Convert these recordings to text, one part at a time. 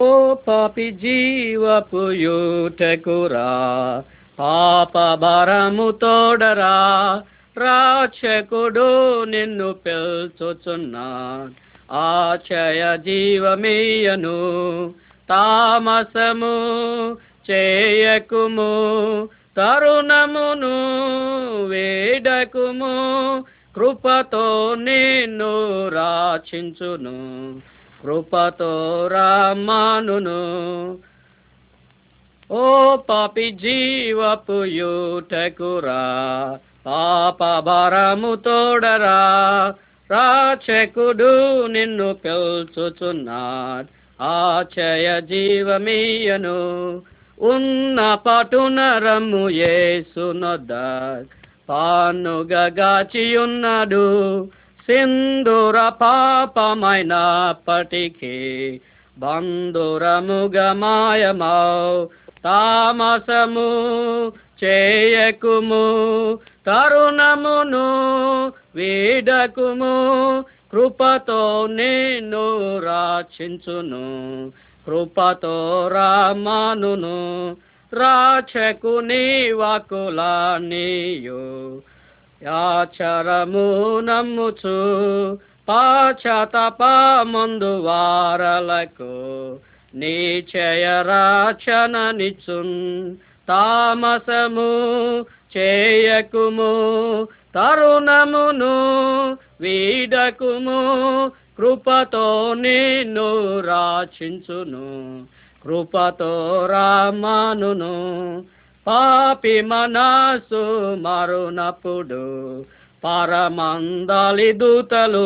ఓ పాపి జీవపు యూటకురా, పాప భారము తోడరా, రాచకుడు నిన్ను పిల్చుచున్నా, ఆచయ జీవమీయను. తామసము చేయకుము, తరుణమును వేడకుము, కృపతో నిన్ను రాచించును, కృపతో రామానును. ఓ పాపి జీవపు యూటకురా, పాప భారము తోడరా, రాచకుడు నిన్ను పిల్చుచున్నాడు, ఆచయ జీవమీయను. ఉన్న పటున రమ్ము యేసునొద్ద, పానుగా గాచియున్నాడు, సింధూర పాపమైనప్పటికీ బంధురముగా మాయమౌ. తామసము చేయకుము, తరుణమును వీడకుము, కృపతో నిన్ను రాచించును, కృపతో రామానును. రాచకుని వాక్కులన్నీయు యాచరము నమ్ముచు, పాశ్చాత్తాపమందు వారలకు నిశ్చయ రక్షణనిచ్చున్. తామసము చేయకుము, తరుణమును వీడకుము, కృపతో నిన్ను రాచించును, కృపతో రామానును. పాపి మనసు మరునప్పుడు పరమందలి దూతలు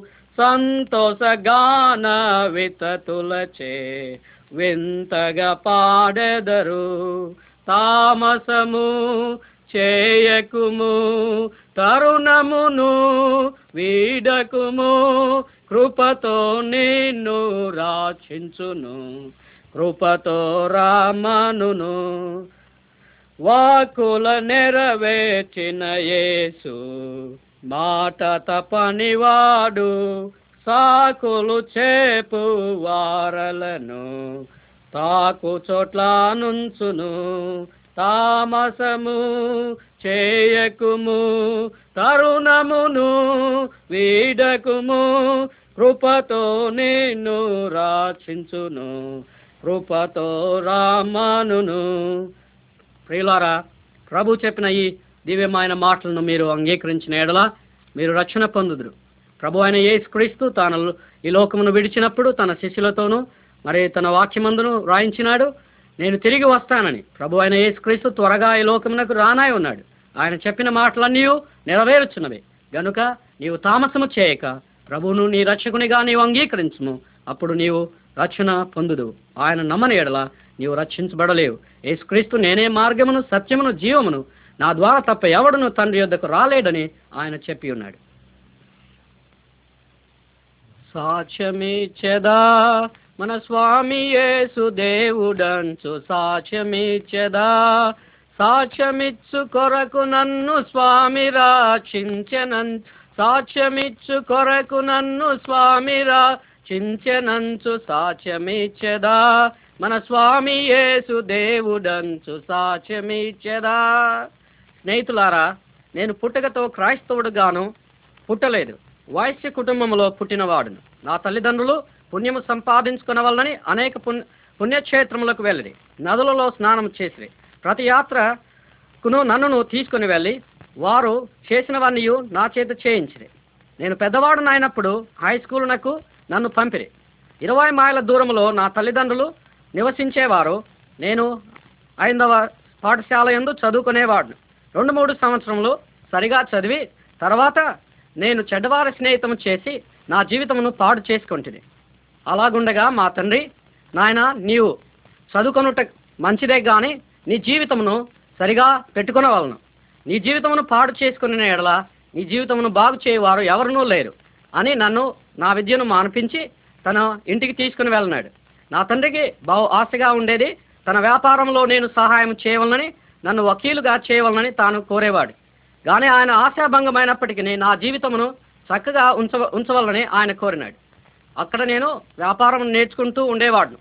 సంతోషగాన వితతులచే వింతగా పాడెదరు. తామసము చేయకుము, తరుణమును వీడకుము, కృపతో నిన్ను రాచించును, కృపతో రామానును. వాక్కుల నెరవేర్చిన యేసు మాట తపనివాడు, సాకులు చేపు వారలను తాకు చోట్ల నుంచును. తామసము చేయకుము, తరుణమును వీడకుము, కృపతో నిన్ను రాచించును, కృపతో రామానును. ప్రియులారా, ప్రభు చెప్పిన ఈ దివ్యమైన మాటలను మీరు అంగీకరించిన ఎడల మీరు రక్షణ పొందుదురు. ప్రభు అయిన యేసుక్రీస్తు తాను ఈ లోకమును విడిచినప్పుడు తన శిష్యులతోనూ మరి తన వాక్యమందును రాయించినాడు, నేను తిరిగి వస్తానని. ప్రభు అయిన యేసుక్రీస్తు త్వరగా ఈ లోకమునకు రానాయి ఉన్నాడు. ఆయన చెప్పిన మాటలన్నీ నెరవేరుచున్నవే గనుక నీవు తామసము చేయక ప్రభువును నీ రక్షకునిగా నీవు అంగీకరించుము, అప్పుడు నీవు రక్షణ పొందుదు. ఆయన నమ్మని ఎడల నీవు రక్షించబడలేవు. యేసుక్రీస్తు నేనే మార్గమును సత్యమును జీవమును, నా ద్వారా తప్ప ఎవడును తండ్రి యొద్దకు రాలేడని ఆయన చెప్పి ఉన్నాడు. సాక్ష్యమిచ్చెదా మన స్వామి యేసు దేవుడంచు, సాక్ష్యమిచ్చెదా, సాక్ష్యమిచ్చు కొరకు నన్ను స్వామి రక్షించెనంచు, సాక్ష్యమిచ్చు కొరకు నన్ను స్వామి రక్షించెనంచు, సాక్ష్యమిచ్చెదా మన స్వామి యేసు దేవుడంచు, సాక్ష్యమిచ్చెదా. స్నేహితులారా, నేను పుట్టుకతో క్రైస్తవుడుగాను పుట్టలేదు, వైశ్య కుటుంబంలో పుట్టినవాడును. నా తల్లిదండ్రులు పుణ్యము సంపాదించుకున్న వల్లని అనేక పుణ్యక్షేత్రములకు వెళ్ళి నదులలో స్నానం చేసి ప్రతి యాత్రకును నన్నును తీసుకుని వెళ్ళి వారు చేసినవన్నీ నా చేత చేయించిరి. నేను పెద్దవాడునైనప్పుడు హై స్కూలునకు నన్ను పంపిరి. 20 మైళ్ళ దూరంలో నా తల్లిదండ్రులు నివసించేవారు. నేను 5వ పాఠశాల యందు చదువుకునేవాడు. 2-3 సంవత్సరములు సరిగా చదివి తర్వాత నేను చెడ్డవారి స్నేహితం చేసి నా జీవితమును పాడు చేసుకుంటుంది. అలాగుండగా మా తండ్రి, నాయన నీవు చదువుకొనుట మంచిదే కానీ నీ జీవితమును సరిగా పెట్టుకునవలను, నీ జీవితమును పాడు చేసుకునే ఎడల నీ జీవితమును బాగు చేయవారు ఎవరునూ లేరు అని నన్ను నా విద్యను మానిపించి తన ఇంటికి తీసుకుని వెళ్ళినాడు. నా తండ్రికి బహు ఆశగా ఉండేది తన వ్యాపారంలో నేను సహాయం చేయవలనని, నన్ను వకీలుగా చేయవలనని తాను కోరేవాడు. కానీ ఆయన ఆశాభంగమైనప్పటికీ నా జీవితమును చక్కగా ఉంచవలనని ఆయన కోరినాడు. అక్కడ నేను వ్యాపారం నేర్చుకుంటూ ఉండేవాడును.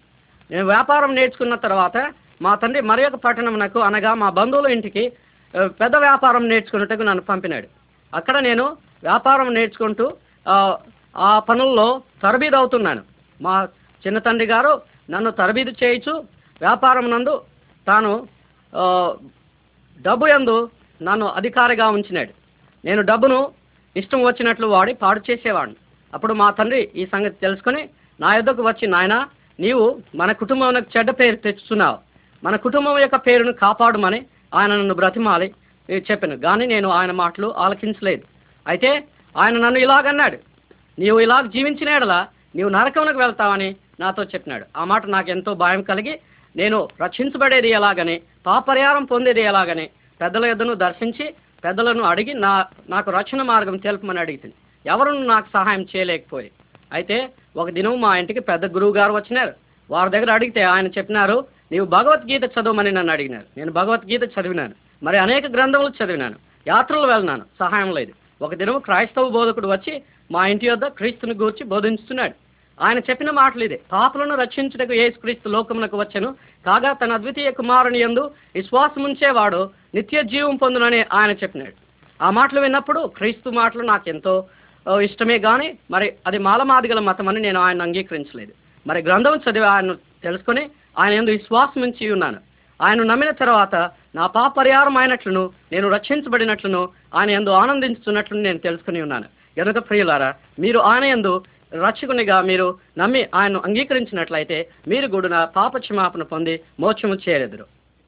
నేను వ్యాపారం నేర్చుకున్న తర్వాత మా తండ్రి మరి ఒక పట్టణమునకు అనగా మా బంధువుల ఇంటికి పెద్ద వ్యాపారం నేర్చుకున్నట్టుకు నన్ను పంపినాడు. అక్కడ నేను వ్యాపారం నేర్చుకుంటూ ఆ పనుల్లో తరబీదు అవుతున్నాను. మా చిన్న తండ్రి గారు నన్ను తరబీదు చేయించు వ్యాపారం నందు తాను డబ్బు యందు నన్ను అధికారిగా ఉంచినాడు. నేను డబ్బును ఇష్టం వచ్చినట్లు వాడి పాడు చేసేవాడిని. అప్పుడు మా తండ్రి ఈ సంగతి తెలుసుకుని నా యొద్దకు వచ్చి, నాయనా, నీవు మన కుటుంబానికి చెడ్డ పేరు తెచ్చుతున్నావు, మన కుటుంబం యొక్క పేరును కాపాడమని ఆయన నన్ను బ్రతిమాలి చెప్పాను. కానీ నేను ఆయన మాటలు ఆలకించలేదు. అయితే ఆయన నన్ను ఇలాగన్నాడు, నీవు ఇలాగ జీవించిన యెడల నీవు నరకమునకు వెళ్తావని నాతో చెప్పినాడు. ఆ మాట నాకు ఎంతో భయం కలిగి నేను రక్షించబడేది ఎలాగని, పాపరిహారం పొందేది ఎలాగని పెద్దల యొద్దను దర్శించి పెద్దలను అడిగి నాకు రక్షణ మార్గం తెలుపమని అడిగింది. ఎవరు నాకు సహాయం చేయలేకపోయి. అయితే ఒక దినం మా ఇంటికి పెద్ద గురువు గారు వచ్చినారు. వారి దగ్గర అడిగితే ఆయన చెప్పినారు, నీవు భగవద్గీత చదవమని నన్ను అడిగినారు. నేను భగవద్గీత చదివినాను, మరి అనేక గ్రంథములు చదివినాను, యాత్రలు వెళ్ళినాను, సహాయం లేదు. ఒక దినం క్రైస్తవ బోధకుడు వచ్చి మా ఇంటి వద్ద క్రీస్తుని గూర్చి బోధించుతున్నాడు. ఆయన చెప్పిన మాటలు ఇదే: పాపులను రక్షించుటకు యేసుక్రీస్తు లోకమునకు వచ్చెను, కాగా తన అద్వితీయ కుమారుని యందు విశ్వాసముంచేవాడు నిత్య జీవం పొందునని ఆయన చెప్పినాడు. ఆ మాటలు విన్నప్పుడు క్రీస్తు మాటలు నాకు ఎంతో ఇష్టమే, కానీ మరి అది మాలమాదిగల మతం అని నేను ఆయన అంగీకరించలేదు. మరి గ్రంథం చదివి ఆయన తెలుసుకొని ఆయన యందు విశ్వాసం ఉంచి ఉన్నాను. ఆయన నమ్మిన తర్వాత నా పాప పరిహారం అయినట్లును నేను రక్షించబడినట్లును ఆయన యందు ఆనందించుతున్నట్లు నేను తెలుసుకుని ఉన్నాను. గనుక ప్రియులారా, మీరు ఆయన యందు రక్షకునిగా మీరు నమ్మి ఆయన్ను అంగీకరించినట్లయితే మీరు కూడా పాప క్షమాపణ పొంది మోక్షము చేరెదరు.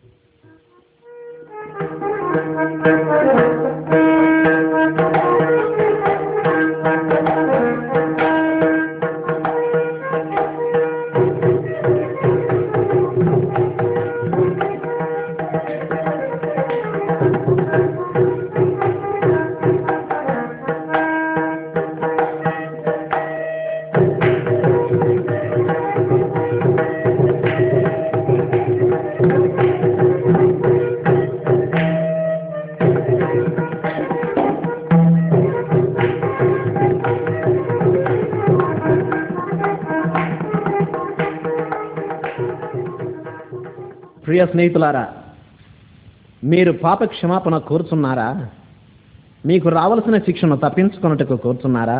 ప్రియ స్నేహితులారా, మీరు పాప క్షమాపణ కోరుచున్నారా? మీకు రావలసిన శిక్షను తప్పించుకొనుటకు కోరుచున్నారా?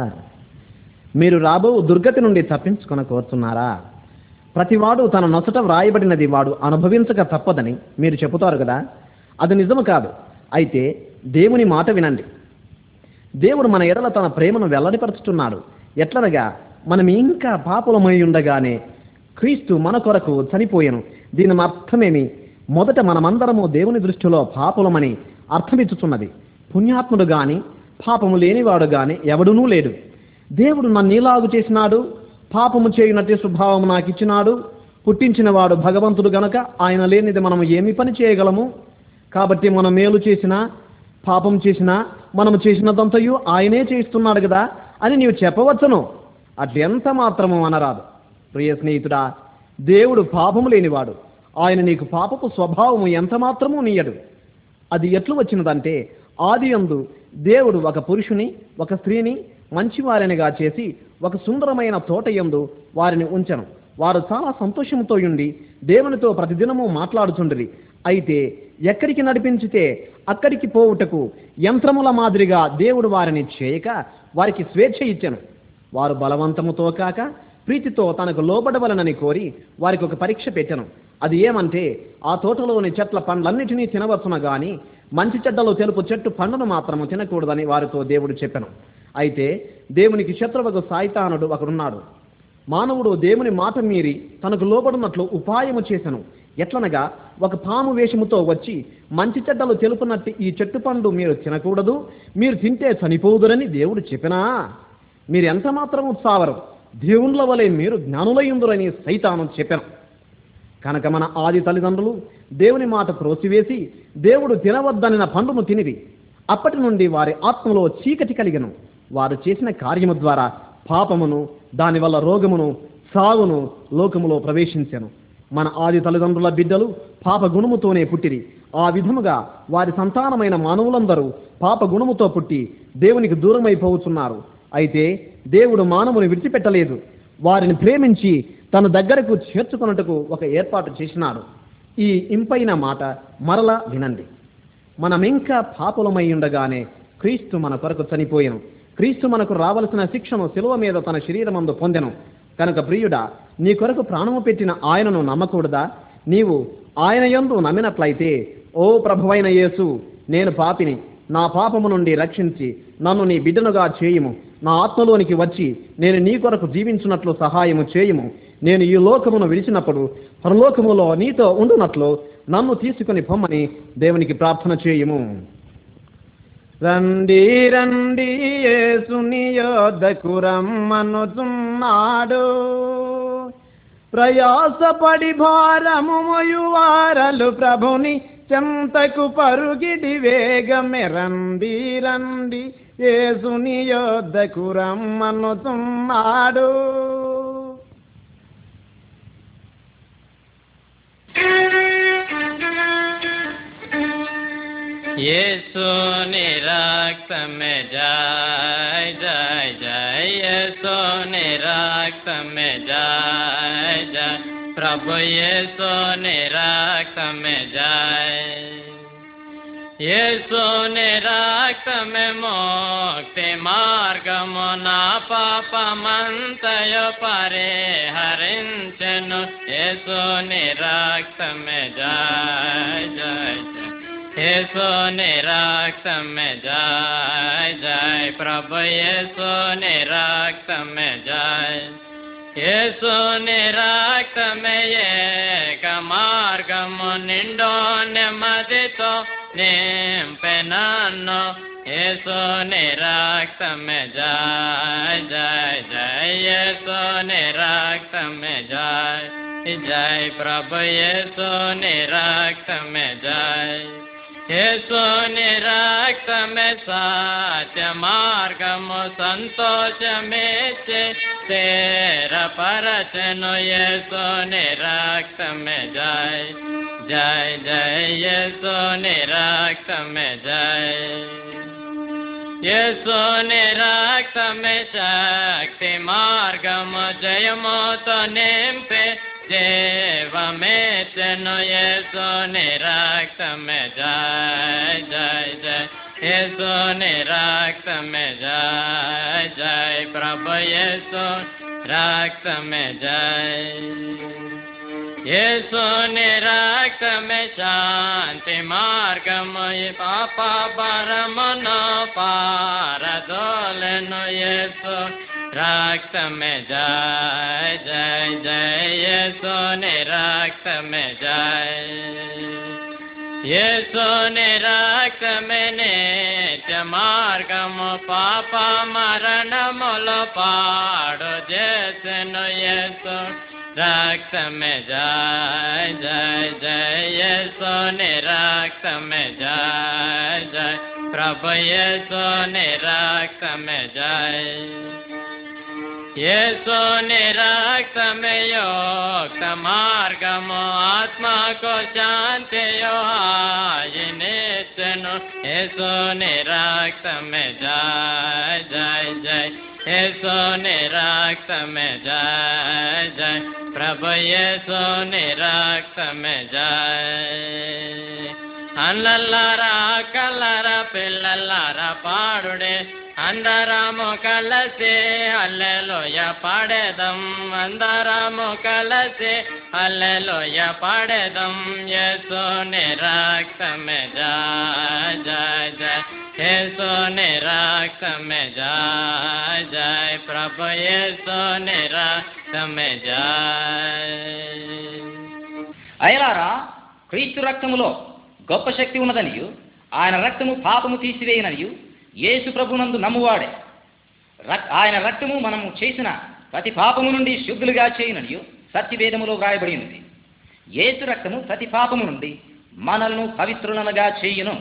మీరు రాబో దుర్గతి నుండి తప్పించుకొన కోరుచున్నారా? ప్రతివాడు తన నొసట వ్రాయబడినది వాడు అనుభవించక తప్పదని మీరు చెబుతారు కదా, అది నిజము కాదు. అయితే దేవుని మాట వినండి. దేవుడు మన ఎడల తన ప్రేమను వెల్లడిపరుచుతున్నాడు. ఎట్లనగా, మనం ఇంకా పాపులమై ఉండగానే క్రీస్తు మన కొరకు చనిపోయెను. దీని అర్థమేమి? మొదట మనమందరము దేవుని దృష్టిలో పాపులమని అర్థమిచ్చుచున్నది. పుణ్యాత్ముడు గాని పాపము లేనివాడు గాని ఎవడునూ లేడు. దేవుడు నన్ను ఇలాగు చేసినాడు, పాపము చేయునట్టి స్వభావము నాకు ఇచ్చినాడు. పుట్టించిన వాడు భగవంతుడు గనక ఆయన లేనిది మనము ఏమి పని చేయగలము? కాబట్టి మనం మేలు చేసినా పాపం చేసినా మనము చేసినదంతయు ఆయనే చేస్తున్నాడు కదా అని నీవు చెప్పవచ్చును. అట్లెంత మాత్రము అనరాదు. ప్రియ స్నేహితుడా, దేవుడు పాపము లేనివాడు. ఆయన నీకు పాపపు స్వభావము ఎంత మాత్రమూ నీయడు. అది ఎట్లు వచ్చినదంటే, ఆదియందు దేవుడు ఒక పురుషుని ఒక స్త్రీని మంచివారినిగా చేసి ఒక సుందరమైన తోటయందు వారిని ఉంచెను. వారు చాలా సంతోషంతో ఉండి దేవునితో ప్రతిదినము మాట్లాడుచుండిరి. అయితే ఎక్కడికి నడిపించితే అక్కడికి పోవుటకు యంత్రముల మాదిరిగా దేవుడు వారిని చేయక వారికి స్వేచ్ఛ ఇచ్చెను. వారు బలవంతముతో కాక ప్రీతితో తనకు లోబడవలనని కోరి వారికి ఒక పరీక్ష పెట్టెను. అది ఏమంటే, ఆ తోటలోని చెట్ల పండ్లన్నిటినీ తినవచ్చున గాని మంచి చెడ్డలు తెలుపు చెట్టు పండును మాత్రము తినకూడదని వారితో దేవుడు చెప్పెను. అయితే దేవునికి శత్రువుకు సాయితానుడు ఒకడున్నాడు. మానవుడు దేవుని మాట మీరి తనకు లోబడినట్లు ఉపాయము చేసెను. ఎట్లనగా, ఒక పాము వేషముతో వచ్చి మంచి చెడ్డలు తెలుపునట్టు ఈ చెట్టు పండు మీరు తినకూడదు, మీరు తింటే చనిపోదురని దేవుడు చెప్పినా మీరు ఎంత మాత్రం ఉత్సావరు, దేవుళ్ళ వలె మీరు జ్ఞానులయ్యుందురని సైతాను చెప్పెను. కనుక మన ఆది తల్లిదండ్రులు దేవుని మాట త్రోసివేసి దేవుడు తినవద్దనిన పండును తినిరి. అప్పటి నుండి వారి ఆత్మలో చీకటి కలిగెను. వారు చేసిన కార్యము ద్వారా పాపమును దానివల్ల రోగమును సావును లోకములో ప్రవేశించెను. మన ఆది తల్లిదండ్రుల బిడ్డలు పాప గుణముతోనే పుట్టిరి. ఆ విధముగా వారి సంతానమైన మానవులందరూ పాప గుణముతో పుట్టి దేవునికి దూరమైపోతున్నారు. అయితే దేవుడు మానవుని విడిచిపెట్టలేదు. వారిని ప్రేమించి తన దగ్గరకు చేర్చుకొనుటకు ఒక ఏర్పాటు చేసినాడు. ఈ ఇంపైన మాట మరలా వినండి. మనం ఇంకా పాపులమై ఉండగానే క్రీస్తు మన కొరకు చనిపోయెను. క్రీస్తు మనకు రావలసిన శిక్షను శిలువ మీద తన శరీరమందు పొందెను. కనుక ప్రియుడా, నీ కొరకు ప్రాణము పెట్టిన ఆయనను నమ్మకూడదా? నీవు ఆయన యందు నమ్మినట్లయితే, ఓ ప్రభువైన యేసు, నేను పాపిని, నా పాపము నుండి రక్షించి నన్ను నీ బిడ్డనుగా చేయుము. నా ఆత్మలోనికి వచ్చి నేను నీ కొరకు జీవించున్నట్లు సహాయము చేయుము. నేను ఈ లోకమును విడిచినప్పుడు పరలోకములో నీతో ఉండునట్లు నన్ను తీసుకుని పొమ్మని దేవునికి ప్రార్థన చేయుము. రండి రండి యేసుని యొద్దకు రమ్మనుచున్నాడు. ప్రయాసపడి భారము మోయువారలు ప్రభుని చెంతకు పరుగిడి వేగమే. రండి రండి యేసుని యొద్దకు రమ్మనుచున్నాడు. యేసుని రక్తమే జై జై జై, యేసుని రక్తమే జై జై, ప్రభు యేసుని రక్తమే జై. యేసుని రక్తమే మోక్తి మార్గము, నా పాపమంతయు పరిహరించెను. యేసుని రక్తమే జై జై జై, యేసుని రక్తమే జై జై, ప్రభు యేసుని రక్తమే జై. యేసుని రక్తమే ఏక మార్గము, నిండో నెమ్మదితో నింపె నన్ను. యేసుని రక్తమే జై జై జై, యేసుని రక్తమే జై జై, ప్రభు యేసుని రక్తమే జై. యేసుని రక్తమే సత్య మార్గము, సంతోషమిచ్చి స్థిరపరచెను. యేసుని రక్తమే జై జై జై, యేసుని రక్తమే జై. యేసుని రక్తమే శక్తి మార్గము, జయముతో నింపే జీవమిచ్చెను. యేసుని రక్తమే జై జై జై, యేసుని రక్తమే జై జై, ప్రభు యేసు రక్తమే జై. యేసుని రక్తమే శాంతి మార్గము, పాప భారమును పారదోలెను. యేసు రక్తమే జై జై జై, యేసుని రక్తమే జై. యేసుని రక్తమే నిత్య మార్గము, పాప మరణములో పాడు చేసెను. యేసు రక్తమే జై జై జై, యేసుని రక్తమే జై జై, ప్రభు యేసుని రక్తమే జై. యేసుని రక్తమే యోక్త మార్గము, ఆత్మకు శాంతియు హాయినిచ్చెను. యేసుని రక్తమే జై జై జై, యేసుని రక్తమే జై జై, ప్రభు యేసుని రక్తమే జై. అన్నలారా కల్లరా పిల్లలారా పాడుడే, అందరము కలిసి హల్లెలూయ పాడేదం. అందరము కలిసి హల్లెలూయ పాడేదం. యేసుని రక్తమే జై జై జై, యేసుని రక్తమే జై జై, ప్రభు యేసుని రక్తమే జై. అయలారా, క్రీస్తు రక్తములో గొప్ప శక్తి ఉన్నదనియు, ఆయన రక్తము పాపము తీసివేయననియు యేసు ప్రభునందు నమ్మువాడే. ఆయన రక్తము మనము చేసిన ప్రతి పాపము నుండి శుద్ధులుగా చేయుననియు సత్యవేదములో వ్రాయబడి ఉంది. యేసు రక్తము ప్రతి పాపము నుండి మనల్ని పవిత్రులనుగా చేయును.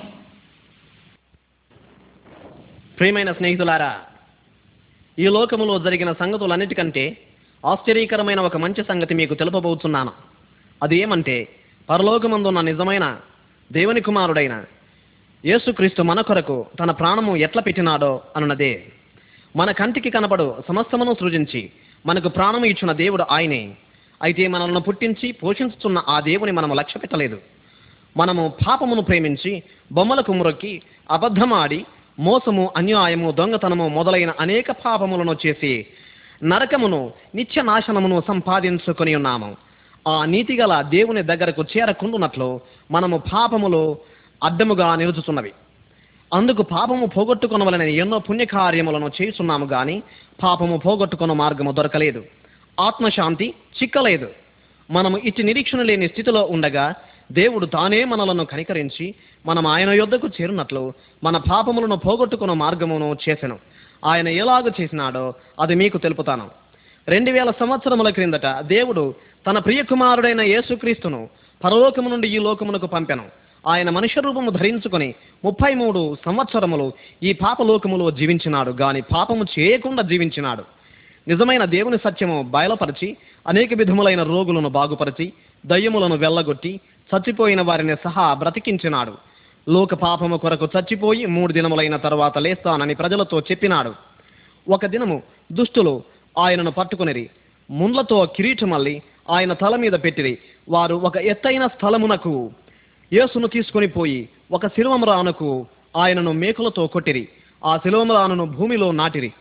ప్రియమైన స్నేహితులారా, ఈ లోకములో జరిగిన సంగతులన్నిటికంటే ఆశ్చర్యకరమైన ఒక మంచి సంగతి మీకు తెలుపబోతున్నాను. అది ఏమంటే, పరలోకమందున్న నిజమైన దేవుని కుమారుడైన యేసుక్రీస్తు మన కొరకు తన ప్రాణము ఎట్లా పెట్టినాడో అన్నదే. మన కంటికి కనపడు సమస్తమును సృజించి మనకు ప్రాణము ఇచ్చిన దేవుడు ఆయనే. అయితే మనల్ని పుట్టించి పోషించుతున్న ఆ దేవుని మనము లక్ష్య పెట్టలేదు. మనము పాపమును ప్రేమించి బొమ్మలకు మురొక్కి అబద్ధమాడి మోసము, అన్యాయము, దొంగతనము మొదలైన అనేక పాపములను చేసి నరకమును, నిత్య నాశనమును సంపాదించుకొని ఉన్నాము. ఆ నీతిగల దేవుని దగ్గరకు చేరకుండునట్లు మనము పాపములో అడ్డముగా నిలుచుతున్నవి. అందుకు పాపము పోగొట్టుకొనవలనని ఎన్నో పుణ్యకార్యములను చేస్తున్నాము గాని పాపము పోగొట్టుకొన మార్గము దొరకలేదు. ఆత్మశాంతి చిక్కలేదు. మనము ఇట్టి నిరీక్షణ లేని స్థితిలో ఉండగా దేవుడు తానే మనలను కనికరించి మనం ఆయన యొద్దకు చేరినట్లు మన పాపములను పోగొట్టుకున్న మార్గమును చేసెను. ఆయన ఎలాగ చేసినాడో అది మీకు తెలుపుతాను. 2000 సంవత్సరముల క్రిందట దేవుడు తన ప్రియకుమారుడైన యేసుక్రీస్తును పరలోకము నుండి ఈ లోకమునకు పంపెను. ఆయన మనుష్య రూపము ధరించుకొని 33 సంవత్సరములు ఈ పాపలోకములో జీవించినాడు గాని పాపము చేయకుండా జీవించినాడు. నిజమైన దేవుని సత్యము బయలుపరిచి అనేక విధములైన రోగులను బాగుపరిచి దయ్యములను వెళ్ళగొట్టి చచ్చిపోయిన వారిని సహా బ్రతికించినాడు. లోక పాపము కొరకు చచ్చిపోయి 3 దినములైన తర్వాత లేస్తానని ప్రజలతో చెప్పినాడు. ఒక దినము దుష్టులు ఆయనను పట్టుకునిరి, ముండ్లతో కిరీటమల్లి ఆయన తల మీద పెట్టిరి. వారు ఒక ఎత్తైన స్థలమునకు యేసును తీసుకొని పోయి ఒక శిలువమ్రానుకు ఆయనను మేకులతో కొట్టిరి. ఆ శిలువమ్రానును భూమిలో నాటిరి.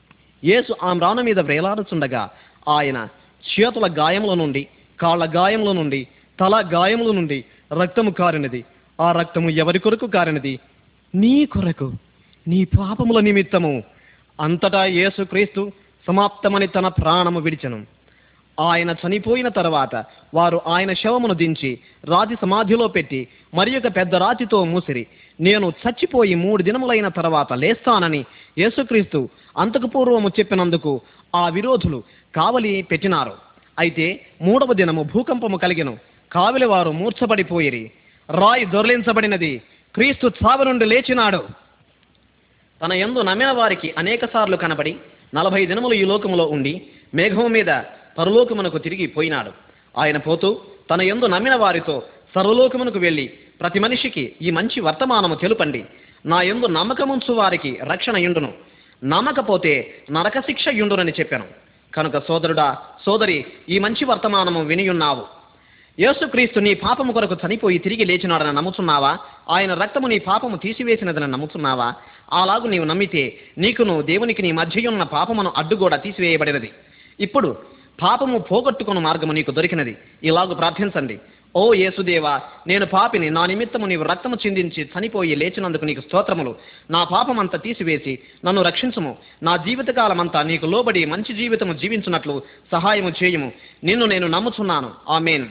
యేసు ఆ మ్రాను మీద వ్రేలాడుచుండగా ఆయన చేతుల గాయముల నుండి, కాళ్ళ గాయముల నుండి, తల గాయముల నుండి రక్తము కారినది. ఆ రక్తము ఎవరి కొరకు కారినది? నీ కొరకు, నీ పాపముల నిమిత్తము. అంతటా యేసు క్రీస్తు సమాప్తమని తన ప్రాణము విడిచెను. ఆయన చనిపోయిన తర్వాత వారు ఆయన శవమును దించి రాతి సమాధిలో పెట్టి మరి ఒక పెద్ద రాతితో మూసిరి. నేను చచ్చిపోయి 3 దినములైన తర్వాత లేస్తానని యేసుక్రీస్తు అంతకు పూర్వము చెప్పినందుకు ఆ విరోధులు కావలి పెట్టినారు. అయితే 3వ దినము భూకంపము కలిగెను. కావలి వారు మూర్ఛపడిపోయిరి. రాయి దొర్లించబడినది. క్రీస్తు చావు నుండి లేచినాడు. తన యందు నమ్మిన వారికి అనేక సార్లు కనబడి 40 దినములు ఈ లోకములో ఉండి మేఘము మీద పరలోకమునకు తిరిగి పోయినాడు. ఆయన పోతూ తన యందు నమ్మిన వారితో సర్వలోకమునకు వెళ్ళి ప్రతి మనిషికి ఈ మంచి వర్తమానము తెలుపండి. నా యందు నమ్మకముంచు వారికి రక్షణ యుండును, నమ్మకపోతే నరక శిక్ష యుండునని చెప్పాను. కనుక సోదరుడా, సోదరి, ఈ మంచి వర్తమానము వినియున్నావు. యేసుక్రీస్తు నీ పాపము కొరకు చనిపోయి తిరిగి లేచినాడని నమ్ముతున్నావా? ఆయన రక్తము నీ పాపము తీసివేసినదని నమ్ముతున్నావా? అలాగు నీవు నమ్మితే నీకును దేవునికి నీ మధ్యయున్న పాపమును అడ్డుగోడ తీసివేయబడినది. ఇప్పుడు పాపము పోగొట్టుకున్న మార్గము నీకు దొరికినది. ఇలాగు ప్రార్థించండి. ఓ యేసుదేవా, నేను పాపిని, నా నిమిత్తము నీవు రక్తము చిందించి చనిపోయి లేచినందుకు నీకు స్తోత్రములు. నా పాపమంతా తీసివేసి నన్ను రక్షించుము. నా జీవితకాలమంతా నీకు లోబడి మంచి జీవితము జీవించున్నట్లు సహాయము చేయుము. నిన్ను నేను నమ్ముచున్నాను. ఆమేన్.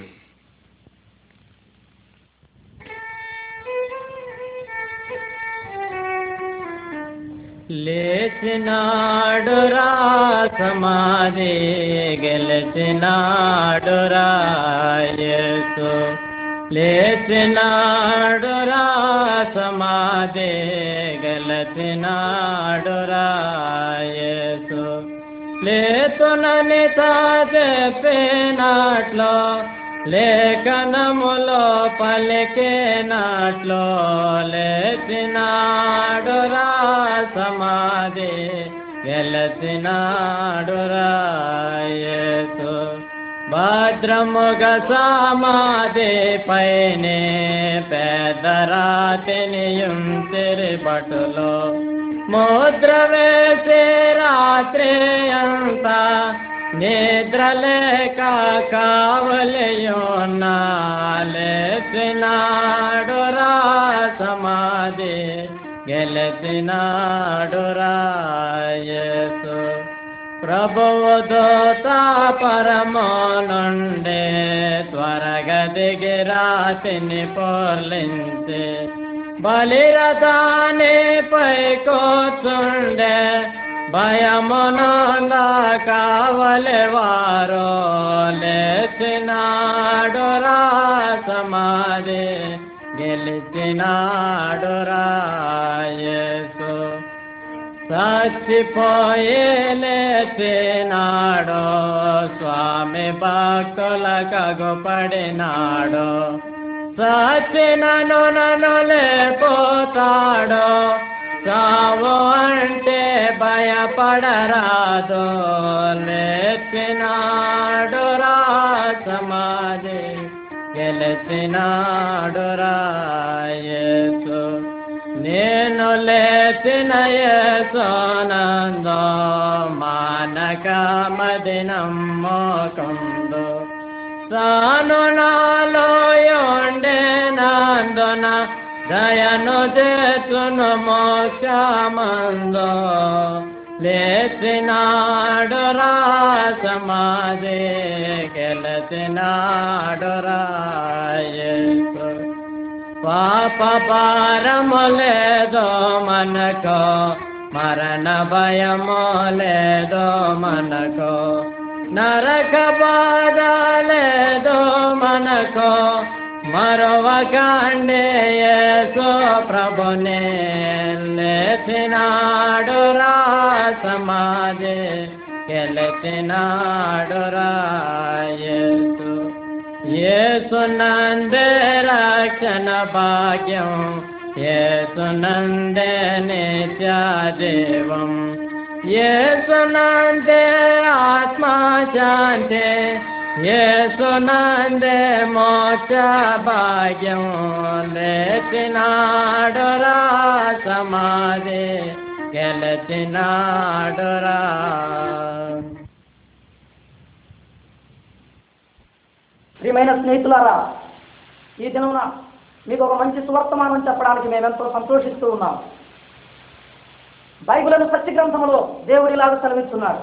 లేచినాడురా సమాధి గెలిచినాడురా యేసు, లేచినాడురా సమాధి గెలిచినాడురా యేసు. లేతునని చెప్పినట్లు లేఖనములో పలికినట్లు లేచినాడురా సమాధి గెలిచినాడురా యేసు. భద్రముగా సమాధి పైనే పెద్దరాతిని ఉంచిరి బటులో, ముద్ర వేసి రాత్రి అంతా నిద్రలేక కావలియున్నా లేచినాడురా సమాధి గెలిచినాడురా యేసు. ప్రభువు దూత పరము నుండి త్వరగా దిగి రాతిని పొర్లించి బలిరథానిపై కూర్చుండే, భయమునంద కావలి వారు లేచినాడురా సమాధి గెలిచినాడురా యేసు. చచ్చిపోయి లేచినాడు, స్వామి భక్తులకు అగుపడినాడు. చచ్చినను నన్ను లేపోతాడు, చావు అంటే భయపడరాదు, లేచినాడురా సమాధి గెలిచినాడురా యేసు. నేను లేచిన యేసునందు మానక మదినమ్మకందు, తాను నాలో ఉండేనందున దయను చేతును మోక్షమందు, లేచినాడురా సమాధి గెలిచినాడురా యేసు. పాప భారము లేదో మనకు, మరణ భయము లేదో మనకు, నరక బాధ లేదో మనకు, మరొవకండి యేసు ప్రభునే, లేచినాడురా సమాధి గెలిచినాడురా యేసు. యేసు నందే రక్షణ భాగ్యం, యేసు నందే నిత్య జీవం, యేసు నందే ఆత్మ శాంతి, యేసు నందే మోక్ష భాగ్యం, లేచినాడురా సమాధి గెలిచినాడురా. ప్రియమైన స్నేహితులారా, ఈ దినమున మీకు ఒక మంచి సువర్తమానం చెప్పడానికి మేమెంతో సంతోషిస్తూ ఉన్నాం. బైబిల్ సత్య గ్రంథములో దేవుడు ఇలాగ సెలవిస్తున్నాడు,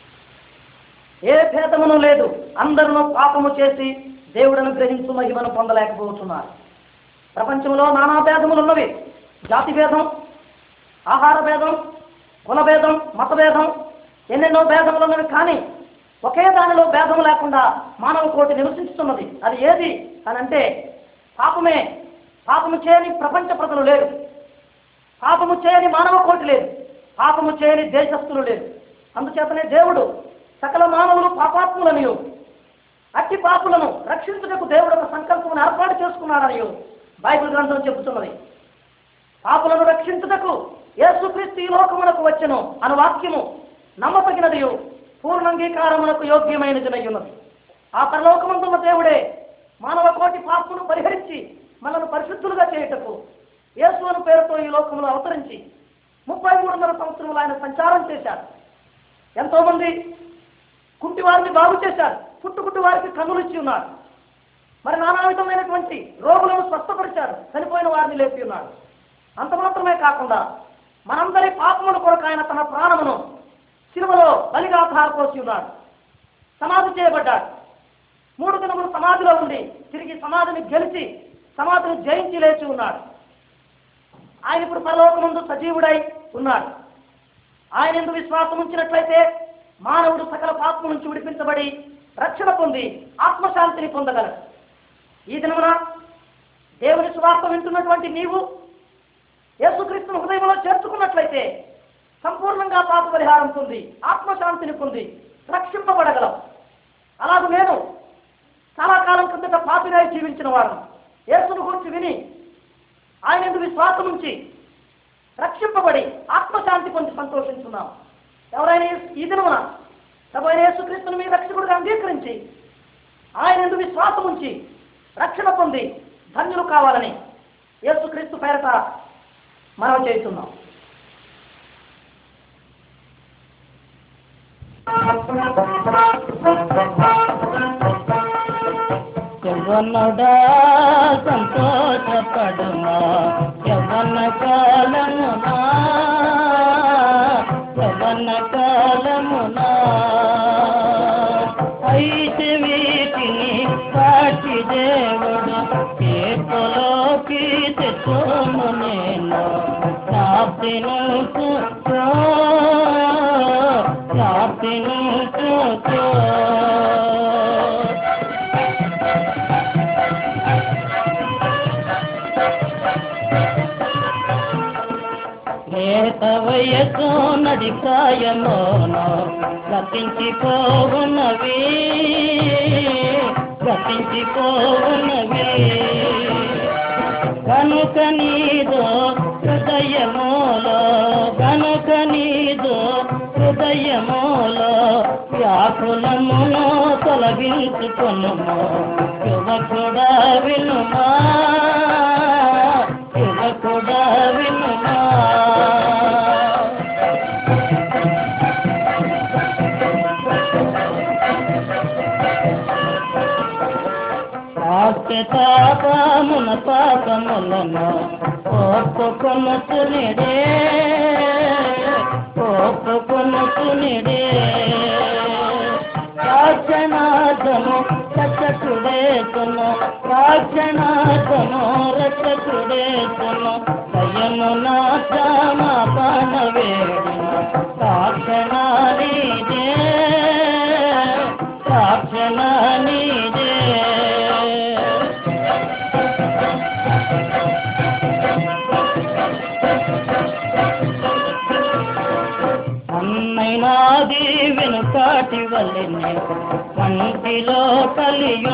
ఏ భేదమును లేదు, అందరూ పాపము చేసి దేవుడను గ్రహించు మహిమను పొందలేకపోతున్నారు. ప్రపంచంలో నానా భేదములు ఉన్నవి. జాతి భేదం, ఆహార భేదం, కుల భేదం, మత భేదం, ఎన్నెన్నో భేదములు ఉన్నవి. కానీ ఒకే దానిలో భేదం లేకుండా మానవ కోటి నివసించుతున్నది. అది ఏది అని అంటే పాపమే. పాపము చేయని ప్రపంచ ప్రజలు లేరు, పాపము చేయని మానవ కోటి లేదు, పాపము చేయని దేశస్థులు లేరు. అందుచేతనే దేవుడు సకల మానవులు పాపాత్ములనియు అట్టి పాపులను రక్షించుటకు దేవుడు ఒక సంకల్పం ఏర్పాటు చేసుకున్నాడని బైబిల్ గ్రంథం చెబుతున్నది. పాపులను రక్షించుటకు యేసుక్రీస్తు ఈ లోకమునకు వచ్చెను అను వాక్యము నమ్మతగినది, పూర్ణంగీకారమునకు యోగ్యమైనదినై ఉన్నది. ఆ పరలోకమందున్న దేవుడే మానవ కోటి పాపమును పరిహరించి మనను పరిశుద్ధులుగా చేయుటకు యేసు అను పేరుతో ఈ లోకంలో అవతరించి 33.5 సంవత్సరములు ఆయన సంచారం చేశారు. ఎంతో మంది కుంటి వారిని బాగు చేశారు, పుట్టుకుట్టు వారికి కన్నులు ఇచ్చి ఉన్నారు. మరి నానా విధమైనటువంటి రోగులను స్వస్థపరిచారు, చనిపోయిన వారిని లేపి ఉన్నాడు. అంత మాత్రమే కాకుండా మనందరి పాపముల కొరకు ఆయన తన ప్రాణమును శిలువలో బలిగా ధారపోసి ఉన్నాడు. సమాధి చేయబడ్డాడు. 3 దినములు సమాధిలో ఉండి తిరిగి సమాధిని గెలిచి సమాధిని జయించి లేచి ఉన్నాడు. ఆయన ఇప్పుడు పరలోకమందు సజీవుడై ఉన్నాడు. ఆయన యందు విశ్వాసం ఉంచినట్లయితే మానవుడు సకల పాపం నుంచి విడిపించబడి రక్షణ పొంది ఆత్మశాంతిని పొందగలడు. ఈ దినమున దేవుని సువార్త వింటున్నటువంటి నీవు యేసుక్రీస్తును హృదయంలో చేర్చుకున్నట్లయితే సంపూర్ణంగా పాప పరిహారం పొంది ఆత్మశాంతిని పొంది రక్షింపబడగలవు. అలాగే నేను చాలా కాలం కిందట పాపినై జీవించిన వారు యేసును గురించి విని ఆయన యందు విశ్వాసం ఉంచి రక్షింపబడి ఆత్మశాంతి పొంది సంతోషించున్నాం. ఎవరైనా ఈ దినమున ప్రభువైన యేసుక్రీస్తును మీ రక్షకుడిగా అంగీకరించి ఆయన యందు విశ్వాసం ఉంచి రక్షణ పొంది ధన్యులు కావాలని యేసుక్రీస్తు పేరట మనం చేస్తున్నాం. యవ్వనుడా సంతోషపడుమా, యవ్వన కాలమునా, యవ్వన కాలమునా, అయితే వీటిని కాటి దేవుడు చేతులోకి తెచ్చును. నేను ప్రాప్తిను లేత వయసు నడికాయలోనో గతించిపోవునవి, గతించిపోవునవి. కనుక నీదో హృదయము హృదయములో కనుక నీదు హృదయములో వ్యాకులమును తొలగించుకొనుము యువకుడా వినుమా యువకుడా వినుమా పాపమున పాపములను ఒప్పుకొనుచునిడే ఒప్పుకొనుచునిడే రాక్షణార్థము రక్షకుడేతును రాక్షణార్థము రక్షకుడేతును దయను నా క్షమాపణ వేడును రాక్షణ నీదే రాక్షణ నీదే అన్నైనాది వెనుకాటి వల్లనే పంటిలో కలియు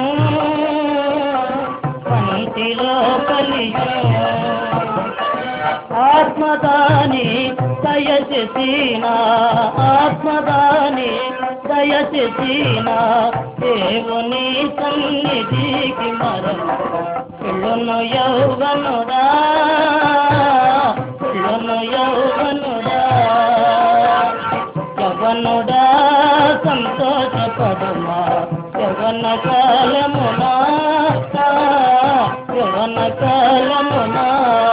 ఆత్మదాని దయచేసిన ఆత్మదాని దయచేసిన దేవుని సన్నిధికి మరణ పిల్లను యౌవనుడా పిల్లను యౌవనుడా యవనుడా సంతోషపడుమా యవన కాలమునా యవన కాలమునా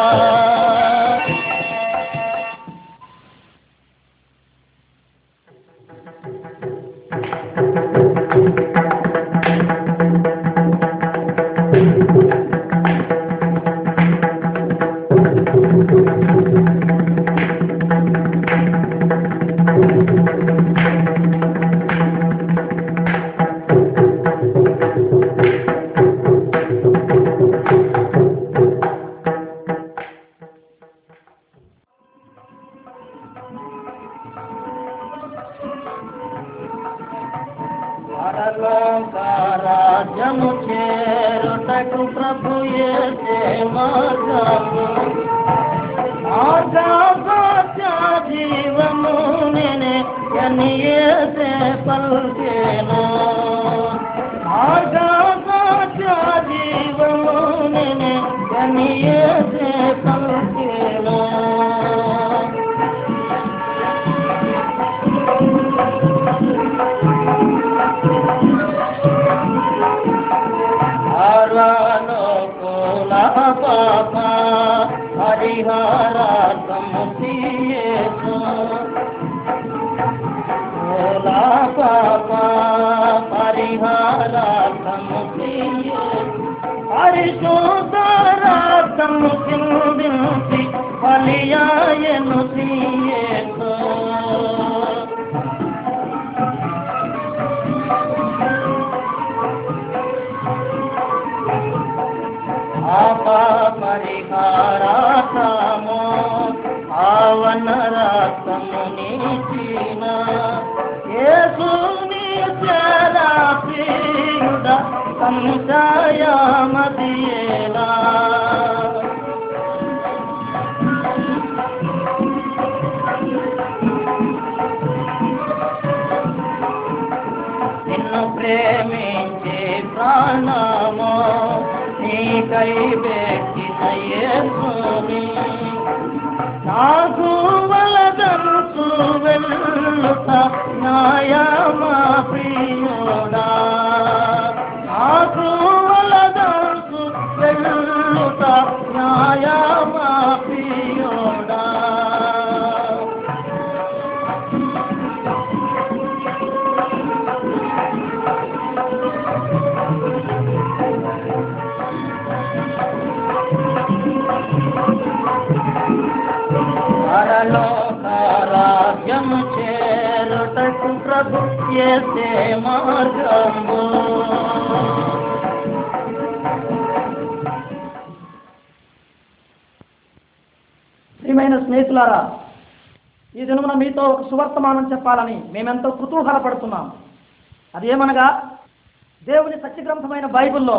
రాజ్యము చేరుటకు ప్రభు యేసే మార్గము ఆకాశ జీవము నేనే అని యేసే పలుకేను ఆకాశ జీవము నేనే అని యేసే పలుకేను పాప హరిహరాత్మ పాప హరిహరాత్మ హరిశోధరాత్మ చిందించి బలియాయను సీయేతో పరిహారాము ఆవన రాత్మము నీచిన యేసుని ప్రియుడ సంశయమదియేలా నిన్ను ప్రేమించే ప్రాణము నీకై పెట్టిన యేసుని నాకు వలదంచు వెళ్ళుట న్యాయమా ప్రియుడా నాకు వలదంచు వెళ్ళుట న్యాయమా ప్రియుడా రాజ్యము చేరుటకు ప్రభు యేసే మార్గము ప్రియమైన స్నేహితులారా, ఈ దినమున మీతో ఒక సువర్తమానం చెప్పాలని మేమెంతో కుతూహలపడుతున్నాం. అదేమనగా దేవుని సత్యగ్రంథమైన బైబిల్లో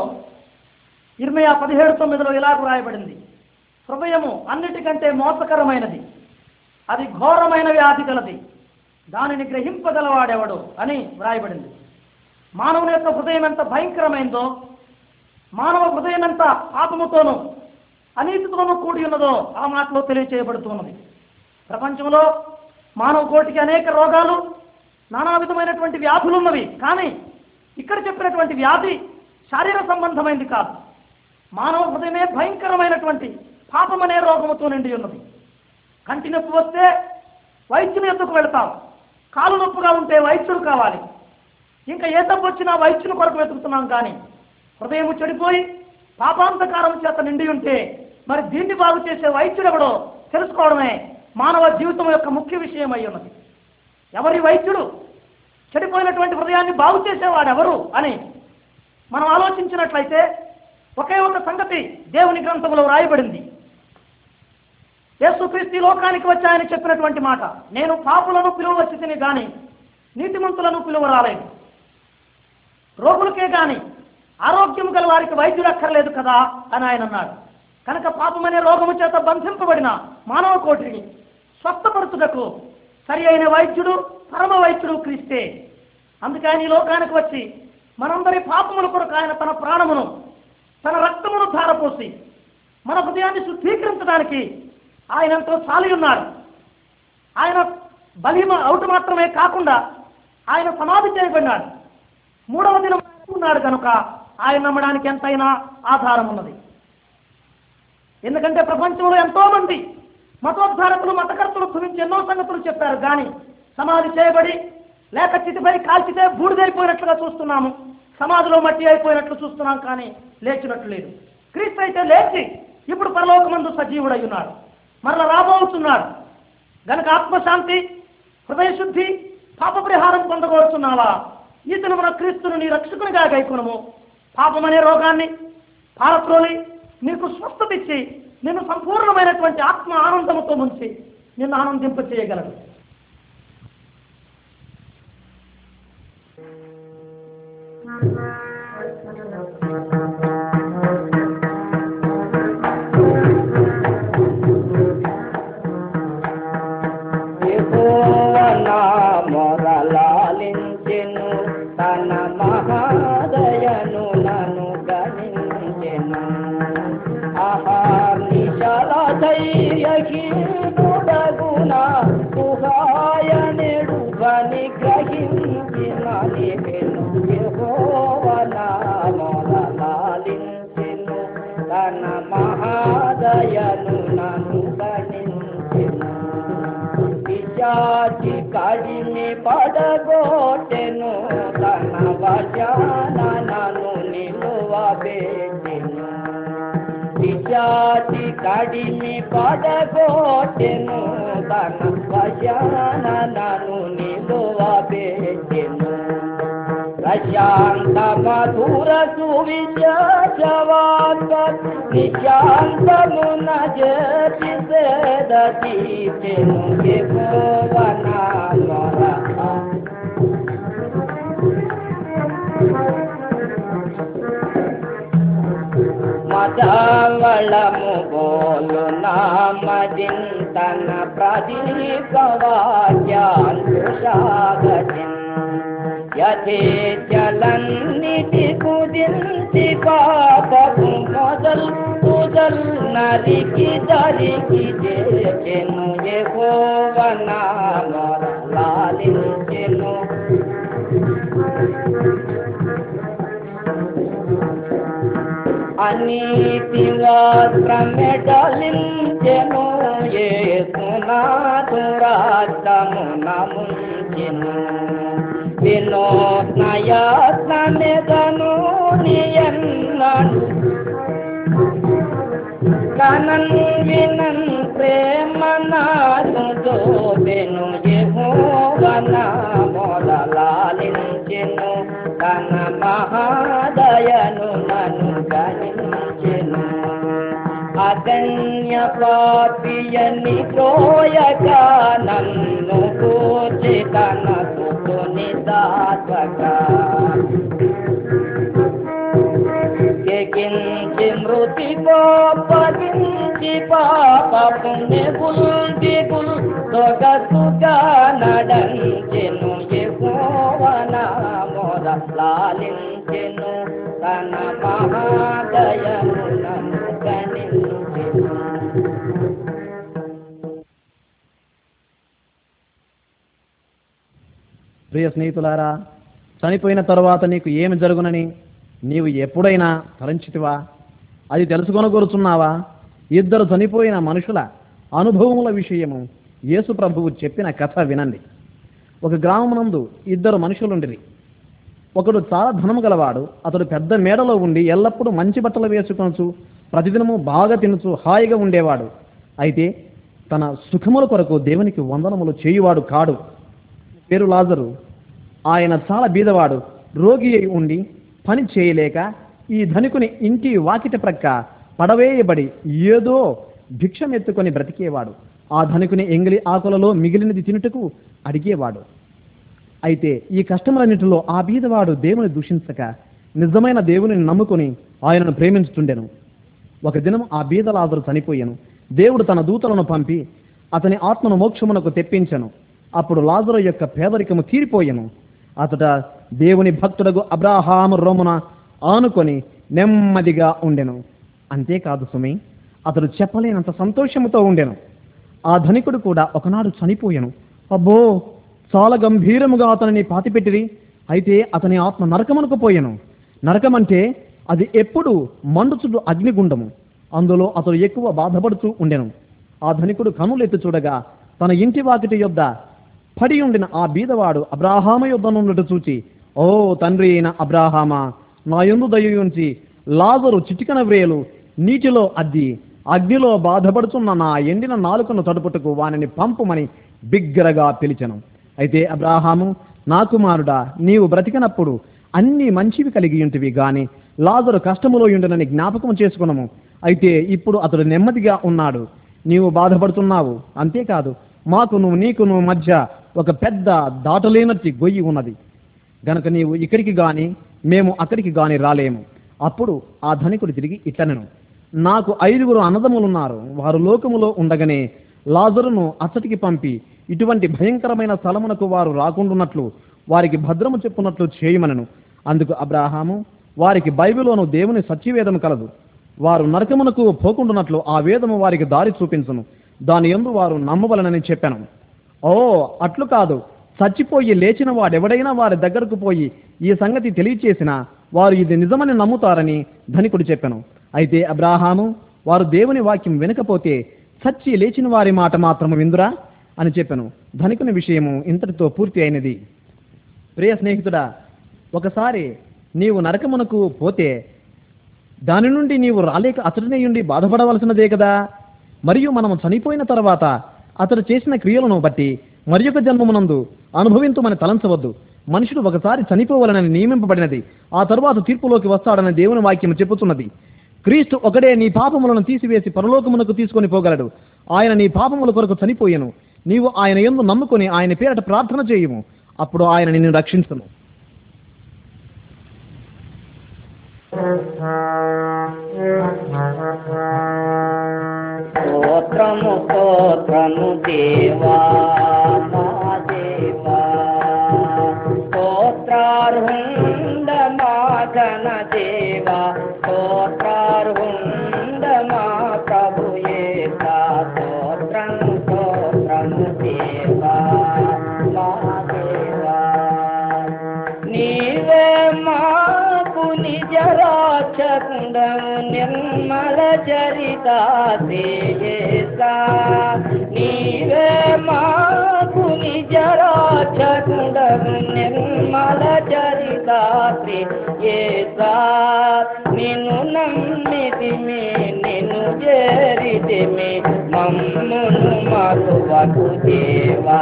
ఇర్మయా 17:9 ఇలాగ రాయబడింది: హృదయము అన్నిటికంటే మోసకరమైనది, అది ఘోరమైన వ్యాధి గలది, దానిని గ్రహింపగలవాడెవడు అని వ్రాయబడింది. మానవుని యొక్క హృదయం ఎంత భయంకరమైందో, మానవ హృదయం ఎంత పాపముతోనూ అనీతితోనూ కూడి ఉన్నదో ఆ మాటలో తెలియచేయబడుతున్నది. ప్రపంచంలో మానవ కోటికి అనేక రోగాలు, నానా విధమైనటువంటి వ్యాధులు ఉన్నవి. కానీ ఇక్కడ చెప్పినటువంటి వ్యాధి శారీర సంబంధమైంది కాదు. మానవ హృదయమే భయంకరమైనటువంటి పాపమనే రోగముతో నిండి ఉన్నది. కంటి నొప్పి వస్తే వైద్యుని ఎద్దుకు వెళతాం, కాలు నొప్పుగా ఉంటే వైద్యుడు కావాలి, ఇంకా ఏ తప్పు వచ్చినా వైద్యుని కొరకు వెతుకుతున్నాం. కానీ హృదయం చెడిపోయి పాపాంతకారం చేత నిండి ఉంటే మరి దీన్ని బాగు చేసే వైద్యుడు ఎవడో తెలుసుకోవడమే మానవ జీవితం యొక్క ముఖ్య విషయం అయి ఉన్నది. ఎవరి వైద్యుడు, చెడిపోయినటువంటి హృదయాన్ని బాగు చేసేవాడెవరు అని మనం ఆలోచించినట్లయితే ఒకే ఒక సంగతి దేవుని గ్రంథంలో రాయబడింది. యేసుక్రీస్తు లోకానికి వచ్చి ఆయన చెప్పినటువంటి మాట, నేను పాపులను పిలువవచ్చి తిని గాని నీతిమంతులను పిలువ రాలేదు, రోగులకే గాని ఆరోగ్యం గల వారికి వైద్యుడు అక్కర్లేదు కదా అని ఆయన అన్నాడు. కనుక పాపమనే రోగము చేత బంధింపబడిన మానవ కోటిని స్వస్థపరచుటకు సరి అయిన వైద్యుడు, పరమ వైద్యుడు క్రీస్తే. అందుకే ఆయన ఈ లోకానికి వచ్చి మనందరి పాపముల కొరకు ఆయన తన ప్రాణమును, తన రక్తమును ధారపోసి మన హృదయాన్ని శుద్ధీకరించడానికి ఆయన ఎంతో చాలి ఉన్నాడు. ఆయన బలిమ అవుట్ మాత్రమే కాకుండా ఆయన సమాధి చేయబడినాడు. 3వ దినం ఉన్నాడు కనుక ఆయన నమ్మడానికి ఎంతైనా ఆధారం ఉన్నది. ఎందుకంటే ప్రపంచంలో ఎంతో మంది మతోద్ధారకులు, మతకర్తలు గురించి ఎన్నో సంగతులు చెప్పారు. కానీ సమాధి చేయబడి లేక చితిపై కాల్చితే బూడిదైపోయినట్లుగా చూస్తున్నాము, సమాధిలో మట్టి అయిపోయినట్లు చూస్తున్నాం, కానీ లేచినట్లు లేదు. క్రీస్తు అయితే లేచి ఇప్పుడు పరలోకమందు సజీవుడై ఉన్నాడు, మరలా రాబోతున్నాడు. గనక ఆత్మశాంతి, హృదయ శుద్ధి, పాప పరిహారం పొందగోరుతున్నావా? ఈ దినమున క్రీస్తును నీ రక్షకునిగా గైకొనుము. పాపమనే రోగాన్ని పారత్రోలి నీకు స్వస్థత ఇచ్చి నిన్ను సంపూర్ణమైనటువంటి ఆత్మ ఆనందముతో ముంచి నిన్ను ఆనందింప చేయగలడు. మొరలాలించెను తన మహాదయను నన్ను గణించెను. అహర్నిశల ధైర్యహీనుడగున సహాయనుడు గని గ్రహించిన యెహోవా నా మొరలాలించెను తన మహాదయను నన్ను గణించెను. పిశాచి కడిమి పడగొట్టెను తన వశాన నన్ను నిలువబెట్టెను. పిశాచి కడిమి పడగొట్టెను తన వశాన నన్ను నిలువబెట్టెను. ప్రశాంత మధుర సువిశేషవార్త నిశాంతమున జపిసేదీచెను యెహోవా నా మొర. మదవళము బోలు నామదింతన ప్రదీపవాక్యాంతు సాగతిన్ యథేచలన్నిటి కుదించి పాపపు మొదల్ నరికి దరికి చేచెను యెహోవా నా మొరలాలించెను. అనీతి వస్త్రమెడలించెను యేసునాథు రాజ్యమున ముంచెను. వినోదయత్నమెదను నియన్నను కనన్ వినన్ ప్రేమ నాదు దోబెను యెహోవా నా మొరలాలించెను తన మహాదయను నన్ను గణించెను. అగణ్య పాపియని ప్రోయక నన్ను కూర్చి తన సుతుని దాత్వగా కించి మృతి పాపగించి పాప పుణ్య గుల్ సొగసుగా నడంచెను యెహోవా మోద లాలించెను తన మహాదయములను గణించెను. ప్రియ స్నేహితులారా, చనిపోయిన తరువాత నీకు ఏమి జరుగునని నీవు ఎప్పుడైనా తలంచితివా? అది తెలుసుకొనగోరుచున్నావా? ఇద్దరు చనిపోయిన మనుషుల అనుభవముల విషయము యేసు ప్రభువు చెప్పిన కథ వినండి. ఒక గ్రామమునందు ఇద్దరు మనుషులుండిరి. ఒకడు చాలా ధనము గలవాడు. అతడు పెద్ద మేడలో ఉండి ఎల్లప్పుడూ మంచి బట్టలు వేసుకొనచ్చు, ప్రతిదినము బాగా తినుచు హాయిగా ఉండేవాడు. అయితే తన సుఖముల కొరకు దేవునికి వందనములు చేయువాడు కాడు. పేరు లాజరు. ఆయన చాలా బీదవాడు, రోగి అయి ఉండి పని చేయలేక ఈ ధనికుని ఇంటి వాకిట ప్రక్క పడవేయబడి ఏదో భిక్షమెత్తుకొని బ్రతికేవాడు. ఆ ధనికుని ఎంగిలి ఆకులలో మిగిలినది తినుటకు అడిగేవాడు. అయితే ఈ కష్టములన్నిటిలో ఆ బీదవాడు దేవుని దూషించక నిజమైన దేవుని నమ్ముకొని ఆయనను ప్రేమించుతుండెను. ఒక దినం ఆ బీద లాజరు చనిపోయాను. దేవుడు తన దూతలను పంపి అతని ఆత్మను మోక్షమునకు తెప్పించెను. అప్పుడు లాజరు యొక్క పేదరికము తీరిపోయెను. అతడ దేవుని భక్తుడగు అబ్రాహాము రోమున ఆనుకొని నెమ్మదిగా ఉండెను. అంతేకాదు సుమి, అతడు చెప్పలేనంత సంతోషముతో ఉండెను. ఆ ధనికుడు కూడా ఒకనాడు చనిపోయెను. అబ్బో, చాలా గంభీరముగా అతనిని పాతిపెట్టిరి. అయితే అతని ఆత్మ నరకమునకు పోయెను. నరకమంటే అది ఎప్పుడు మండుచుడు అగ్నిగుండము. అందులో అతడు ఎక్కువ బాధపడుతూ ఉండెను. ఆ ధనికుడు కనులెత్తి చూడగా తన ఇంటి వాకిటి యొద్ద పడి ఉండిన ఆ బీదవాడు అబ్రాహాము యొద్ద నుండి చూచి, ఓ తండ్రి అయిన అబ్రాహామా, నా యందు దయ ఉంచి లాజరు చిటికన వ్రేలు నీటిలో అద్ది అగ్నిలో బాధపడుతున్న నా ఎండిన నాలుకను తడుపుటకు వానిని పంపుమని బిగ్గరగా పిలిచెను. అయితే అబ్రాహాము, నా కుమారుడా, నీవు బ్రతికినప్పుడు అన్ని మంచివి కలిగి ఉంటివి గాని లాజరు కష్టములో ఉండునని జ్ఞాపకం చేసుకున్నాము. అయితే ఇప్పుడు అతడు నెమ్మదిగా ఉన్నాడు, నీవు బాధపడుతున్నావు. అంతేకాదు, మాకును నీకును మధ్య ఒక పెద్ద దాటలేనట్టి గొయ్యి ఉన్నది గనక నీవు ఇక్కడికి గాని మేము అక్కడికి గాని రాలేము. అప్పుడు ఆ ధనికుడు తిరిగి ఇట్లనెను, నాకు 5 అన్నదమ్ములున్నారు. వారు లోకములో ఉండగానే లాజరును అచ్చటికి పంపి ఇటువంటి భయంకరమైన స్థలమునకు వారు రాకుండున్నట్లు వారికి భద్రము చెప్పున్నట్లు చేయమనను. అందుకు అబ్రాహాము, వారికి బైబిలోను దేవుని సత్యవేదము కలదు. వారు నరకమునకు పోకుండున్నట్లు ఆ వేదము వారికి దారి చూపించును. దాని యందు వారు నమ్మవలనని చెప్పాను. ఓ, అట్లు కాదు, చచ్చిపోయి లేచిన వాడెవడైనా వారి దగ్గరకు పోయి ఈ సంగతి తెలియచేసినా వారు ఇది నిజమని నమ్ముతారని ధనికుడు చెప్పాను. అయితే అబ్రాహాము, వారు దేవుని వాక్యం వినకపోతే చచ్చి లేచిన వారి మాట మాత్రము విందురా అని చెప్పాను. ధనికుని విషయము ఇంతటితో పూర్తి అయినది. ప్రియ స్నేహితుడా, ఒకసారి నీవు నరకమునకు పోతే దాని నుండి నీవు రాలేక అతడినే ఉండి బాధపడవలసినదే కదా. మరియు మనము చనిపోయిన తర్వాత అతడు చేసిన క్రియలను బట్టి మరి యొక్క జన్మమునందు అనుభవించమని తలంచవద్దు. మనుషుడు ఒకసారి చనిపోవాలని నియమింపబడినది, ఆ తరువాత తీర్పులోకి వస్తాడని దేవుని వాక్యం చెప్పుతున్నది. క్రీస్తు ఒకడే నీ పాపములను తీసివేసి పరలోకమునకు తీసుకొని పోగలడు. ఆయన నీ పాపముల కొరకు చనిపోయెను. నీవు ఆయన యందు నమ్ముకొని ఆయన పేరట ప్రార్థన చేయుము, అప్పుడు ఆయన నిన్ను రక్షించును. స్తోత్రము స్తోత్రము దేవా మా దేవా, స్తోత్రార్హుండ మా ఘన దేవా, స్తోత్రార్హుండ మా ప్రభు యేసా, స్తోత్రము స్తోత్రము దేవా మా దేవా. నీవే మాకు నిజ రాక్షకుండము నిర్మల చరిత శ్రేయసా, నీవే మాకు నిజ రాక్షకుండము నిర్మల చరిత శ్రేయసా. నిన్ను నమ్మితిమి నిన్ను చేరితిమి మమ్మును మరువకు దేవా,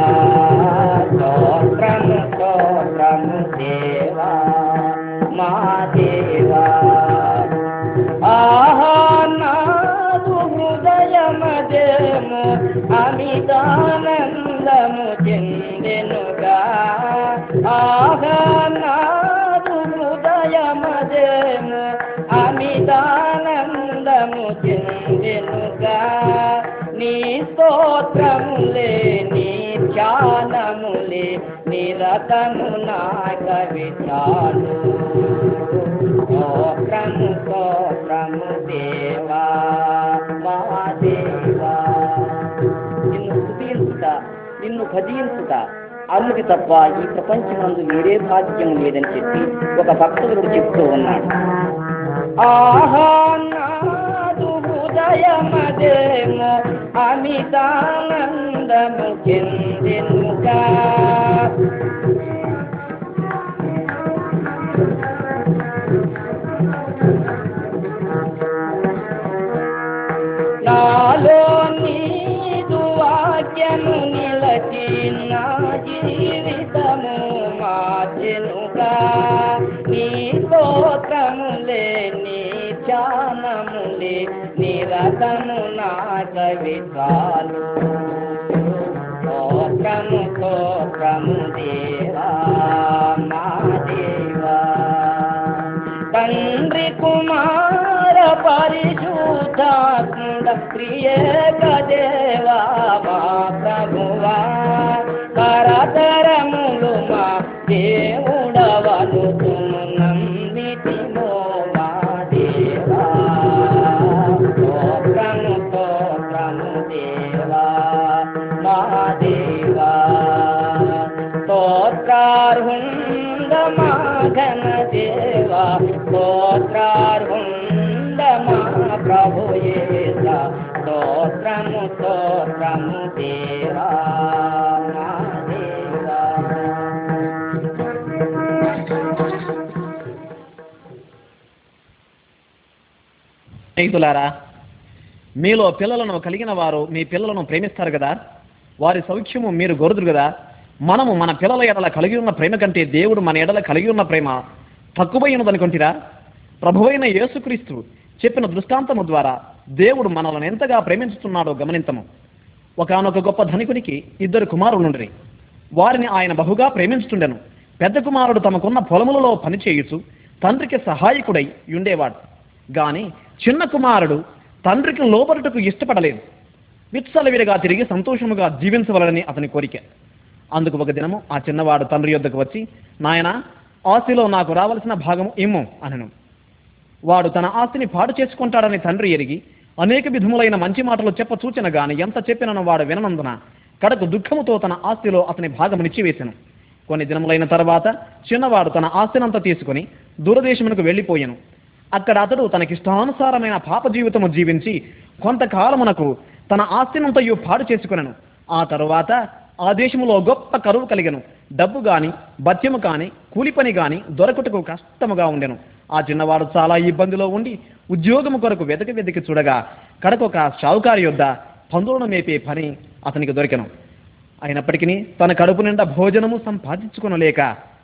స్తోత్రము స్తోత్రము దేవా మా దేవా. ఆహా నాదు హృదయమదేము అమితానందము చెందెనుగా, ఆహా నాదు హృదయమదేము అమితానందము చెందెనుగా. నీ స్తోత్రములే నీ ధ్యానములే నిరతము నా కవితాలు స్తోత్రము దేవా మా దేవా. నిన్ను స్తుతించుట నిన్ను భజించుట అరుణుడి తప్ప ఈ ప్రపంచమందు వేరే భాగ్యం లేదని చెప్పి ఒక భక్తుడు చెప్తూ ఉన్నాడు. ఆహా నాదు హృదయమదేమో అమితానందము చెందెనుగా నాలో నీదు వాక్యము నిలచి నా జీవితము మార్చెనుగా నీ స్తోత్రములే నీ ధ్యానములే నిరతము నా కవితాలు స్తోత్రము దేవా మా దేవా. తండ్రి కుమార పరిశుద్ధాత్మ ప్రియేక దేవా మా ప్రభువా కరతరములు మా దేవుడవను నమ్మితిమో మా దేవా. స్తోత్రము దేవా మా దేవా. స్తోత్రార్హుండ మా ఘన దేవా స్తోత్రార్హుండ మా ప్రభు యేస స్తోత్రము దేవా మా దేవా. స్నేహితులారా, మీలో పిల్లలను కలిగిన వారు మీ పిల్లలను ప్రేమిస్తారు కదా, వారి సౌఖ్యము మీరు గోరుదురు కదా. మనము మన పిల్లల ఎడల కలిగి ఉన్న ప్రేమ కంటే దేవుడు మన ఎడల కలిగి ఉన్న ప్రేమ తక్కువైనదనుకుంటారా? ప్రభువైన యేసుక్రీస్తు చెప్పిన దృష్టాంతము ద్వారా దేవుడు మనల్ని ఎంతగా ప్రేమించుతున్నాడో గమనించము. ఒకానొక గొప్ప ధనికునికి 2 కుమారులుండిరి. వారిని ఆయన బహుగా ప్రేమించుతుండెను. పెద్ద కుమారుడు తమకున్న పొలములలో పనిచేయుచు తండ్రికి సహాయకుడై ఉండేవాడు. గాని చిన్న కుమారుడు తండ్రికి లోబరుటకు ఇష్టపడలేదు. విత్సలవిడిగా తిరిగి సంతోషముగా జీవించవలనని అతని కోరిక. అందుకు ఒక దినము ఆ చిన్నవాడు తండ్రి యొద్దకు వచ్చి, నాయనా, ఆస్తిలో నాకు రావలసిన భాగము ఇమ్ము అనెను. వాడు తన ఆస్తిని పాడు చేసుకుంటాడని తండ్రి ఎరిగి అనేక విధములైన మంచి మాటలు చూచిన గాని ఎంత చెప్పినను వాడు విననందున కడకు దుఃఖముతో తన ఆస్తిలో అతని భాగమునిచ్చివేసెను. కొన్ని దినములైన తర్వాత చిన్నవాడు తన ఆస్తినంతా తీసుకుని దూరదేశమునకు వెళ్ళిపోయెను. అక్కడ అతడు తనకిష్టానుసారమైన పాప జీవితము జీవించి కొంతకాలమునకు తన ఆస్తినంతయు పాడు చేసుకునెను. ఆ తరువాత ఆ దేశములో గొప్ప కరువు కలిగెను. డబ్బు గాని భత్యము కాని కూలి పని గాని దొరకుటకు కష్టముగా ఉండెను. ఆ చిన్నవాడు చాలా ఇబ్బందిలో ఉండి ఉద్యోగము కొరకు వెతికి చూడగా కడకొక షావుకారి యొద్ద పందులను మేపే పని అతనికి దొరికెను. అయినప్పటికీ తన కడుపు నిండా భోజనము సంపాదించుకొనలేక,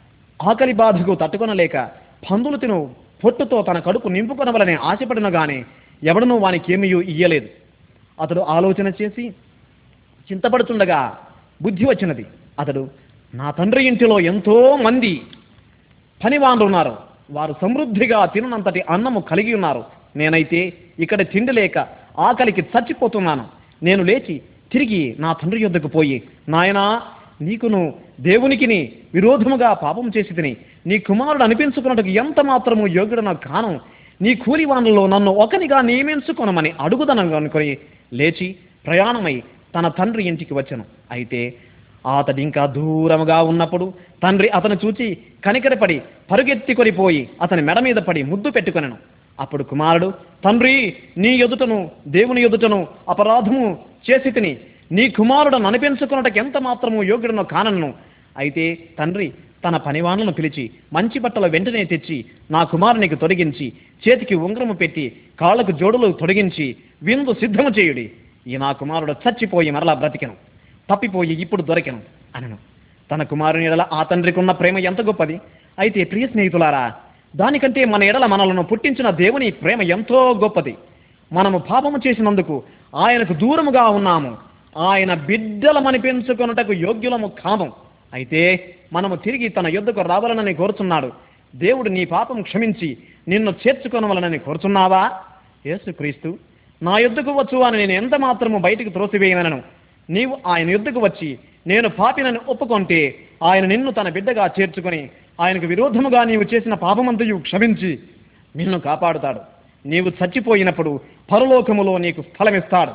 ఆకలి బాధకు తట్టుకొనలేక పందులు తిను పొట్టుతో తన కడుపు నింపుకొనవలనే ఆశపడిన గాని ఎవడనూ వానికేమీ ఇయ్యలేదు. అతడు ఆలోచన చేసి చింతపడుతుండగా బుద్ధి వచ్చినది. అతడు, నా తండ్రి ఇంటిలో ఎంతో మంది పనివాళ్ళు ఉన్నారు, వారు సమృద్ధిగా తిననంతటి అన్నము కలిగి ఉన్నారు. నేనైతే ఇక్కడ తిండి లేక ఆకలికి చచ్చిపోతున్నాను. నేను లేచి తిరిగి నా తండ్రి యొద్దకు పోయి, నాయనా, నీకును దేవునికిని విరోధముగా పాపం చేసి తిని నీ కుమారుడు అనిపించుకున్నట్టుకు ఎంత మాత్రము యోగ్యుడన కాను. నీ కూలివాణుల్లో నన్ను ఒకనిగా నియమించుకొనమని అడుగుదనని అనుకొని లేచి ప్రయాణమై తన తండ్రి ఇంటికి వచ్చెను. అయితే అతడు ఇంకా దూరముగా ఉన్నప్పుడు తండ్రి అతను చూచి కనికరపడి పరుగెత్తికొని పోయి అతని మెడ మీద పడి ముద్దు పెట్టుకొనెను. అప్పుడు కుమారుడు, తండ్రి, నీ ఎదుటను దేవుని ఎదుటను అపరాధము చేసి తిని నీ కుమారుడను అనిపించుకున్నటకు ఎంత మాత్రము యోగ్యుడనో కానను. అయితే తండ్రి తన పనివాణులను పిలిచి మంచి బట్టలు వెంటనే తెచ్చి నా కుమారునికి తొడిగించి చేతికి ఉంగరము పెట్టి కాళ్లకు జోడులు తొడిగించి విందు సిద్ధము చేయుడి. ఈ నా కుమారుడు చచ్చిపోయి మరలా బ్రతికెను, తప్పిపోయి ఇప్పుడు దొరికెను అనను. తన కుమారుని ఎడల ఆ తండ్రికి ఉన్న ప్రేమ ఎంత గొప్పది! అయితే ప్రియ స్నేహితులారా, దానికంటే మన ఎడల మనలను పుట్టించిన దేవుని ప్రేమ ఎంతో గొప్పది. మనము పాపము చేసినందుకు ఆయనకు దూరముగా ఉన్నాము. ఆయన బిడ్డలమనిపించుకొనుటకు యోగ్యులము కాము. అయితే మనము తిరిగి తన యొద్దకు రావాలనని కోరుచున్నాడు. దేవుడు నీ పాపం క్షమించి నిన్ను చేర్చుకొనవలనని కోరుచున్నావా? యేసుక్రీస్తు నా యుద్ధకు వచ్చు అని నేను ఎంత మాత్రము బయటికి త్రోసివేయనను. నీవు ఆయన యుద్ధకు వచ్చి నేను పాపినని ఒప్పుకొంటే ఆయన నిన్ను తన బిడ్డగా చేర్చుకొని ఆయనకు విరోధముగా నీవు చేసిన పాపమంతయు క్షమించి నిన్ను కాపాడుతాడు. నీవు చచ్చిపోయినప్పుడు పరలోకములో నీకు స్థలమిస్తాడు.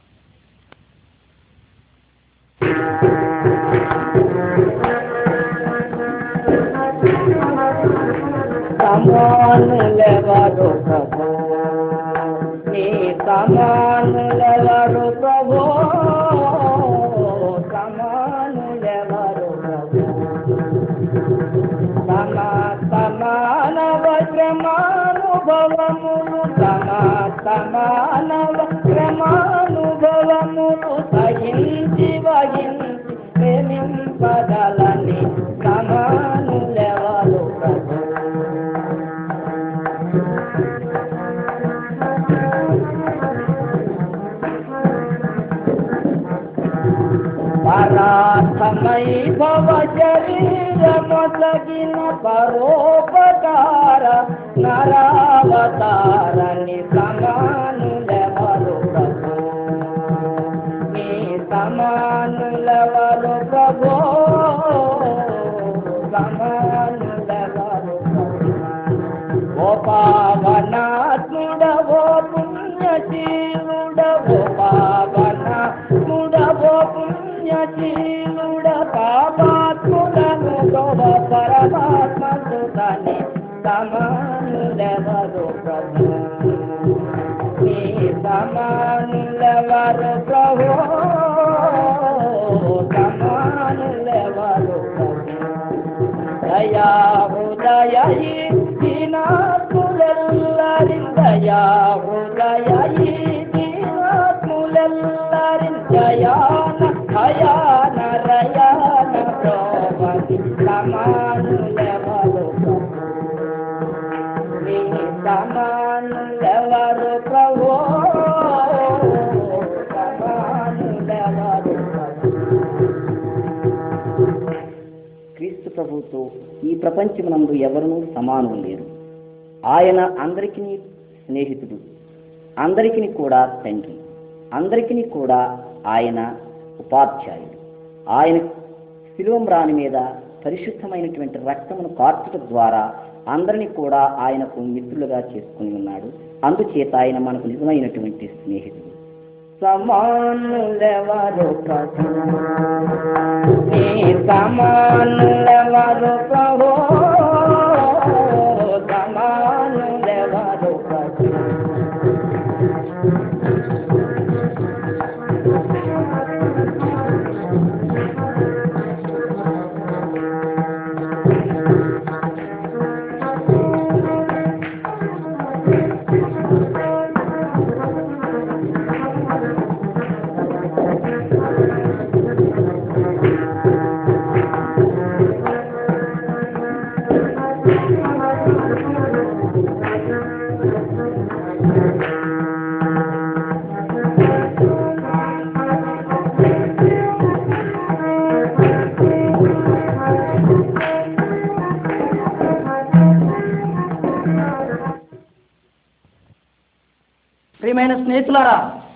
సమానులెవరు ప్రభు, నీ సమానులెవరు ప్రభు, సమానులెవరు ప్రభు. సమానవ శ్రమానుభవములు, సమానవ శ్రమానుభవములు సహించి వహించి ప్రేమింపగలని సమానులెవరు ప్రభు. పరార్థమై భవ శరీరమొసగిన పరోపకార నరావతారని సమానులెవరు ప్రభు, నీ సమానులెవరు ప్రభు, సమానులెవరు ప్రభు. ఓ పావనాత్ముడవో పుణ్యశీలుడవో, పావనాత్ముడవో పుణ్యశీలుడ, పాపాత్ముడను గోవ పరమాత్మ సుతని సమానులెవరు ప్రభు, నీ సమానులెవరు ప్రభు, సమానులెవరు ప్రభు. దయా హృదయ దీనాత్ములెల్లరిన్, దయా హృదయ దీనాత్ములెల్లరిన్, జయాన భయాన రయాన ప్రోవతి సమానులెవరు ప్రభు, నీ సమానులెవరు ప్రభు, సమానులెవరు ప్రభు. క్రీస్తు ప్రభుతో ఈ ప్రపంచమునందు ఎవరునూ సమానం లేరు. ఆయన అందరికీ స్నేహితుడు, అందరికీ కూడా తండ్రి, అందరికీ కూడా ఆయన ఉపాధ్యాయుడు. ఆయన శిలువమ్రాని మీద పరిశుద్ధమైనటువంటి రక్తమును కార్చుట ద్వారా అందరినీ కూడా ఆయనకు మిత్రులుగా చేసుకుని ఉన్నాడు. అందుచేత ఆయన మనకు నిజమైనటువంటి స్నేహితుడు. సమానులెవరు ప్రభు, నీ సమానులెవరు ప్రభు, సమానులెవరు ప్రభు. ప్రియమైన స్నేహితులారా,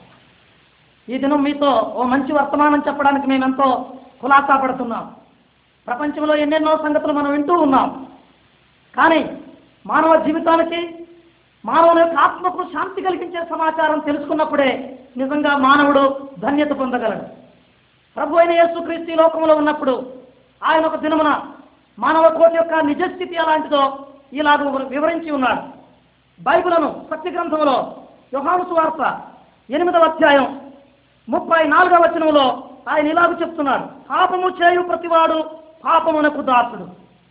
ఈ దినం మీతో ఓ మంచి వర్తమానం చెప్పడానికి మేమెంతో ఖులాసా పడుతున్నాం. ప్రపంచంలో ఎన్నెన్నో సంగతులు మనం వింటూ ఉన్నాం. కానీ మానవ జీవితానికి, మానవుని యొక్క ఆత్మకు శాంతి కలిగించే సమాచారం తెలుసుకున్నప్పుడే నిజంగా మానవుడు ధన్యత పొందగలడు. ప్రభు అయిన యేసుక్రీస్తు ఈ లోకంలో ఉన్నప్పుడు ఆయన ఒక దినమున మానవ కోటి యొక్క నిజస్థితి ఎలాంటిదో ఇలాగ వివరించి ఉన్నాడు. బైబిలును సత్య గ్రంథంలో యోహాను సువార్త 8వ అధ్యాయం 34వ వచనంలో ఆయన ఇలాగ చెప్తున్నాడు, పాపము చేయు ప్రతివాడు పాపమునకు దాసుడు.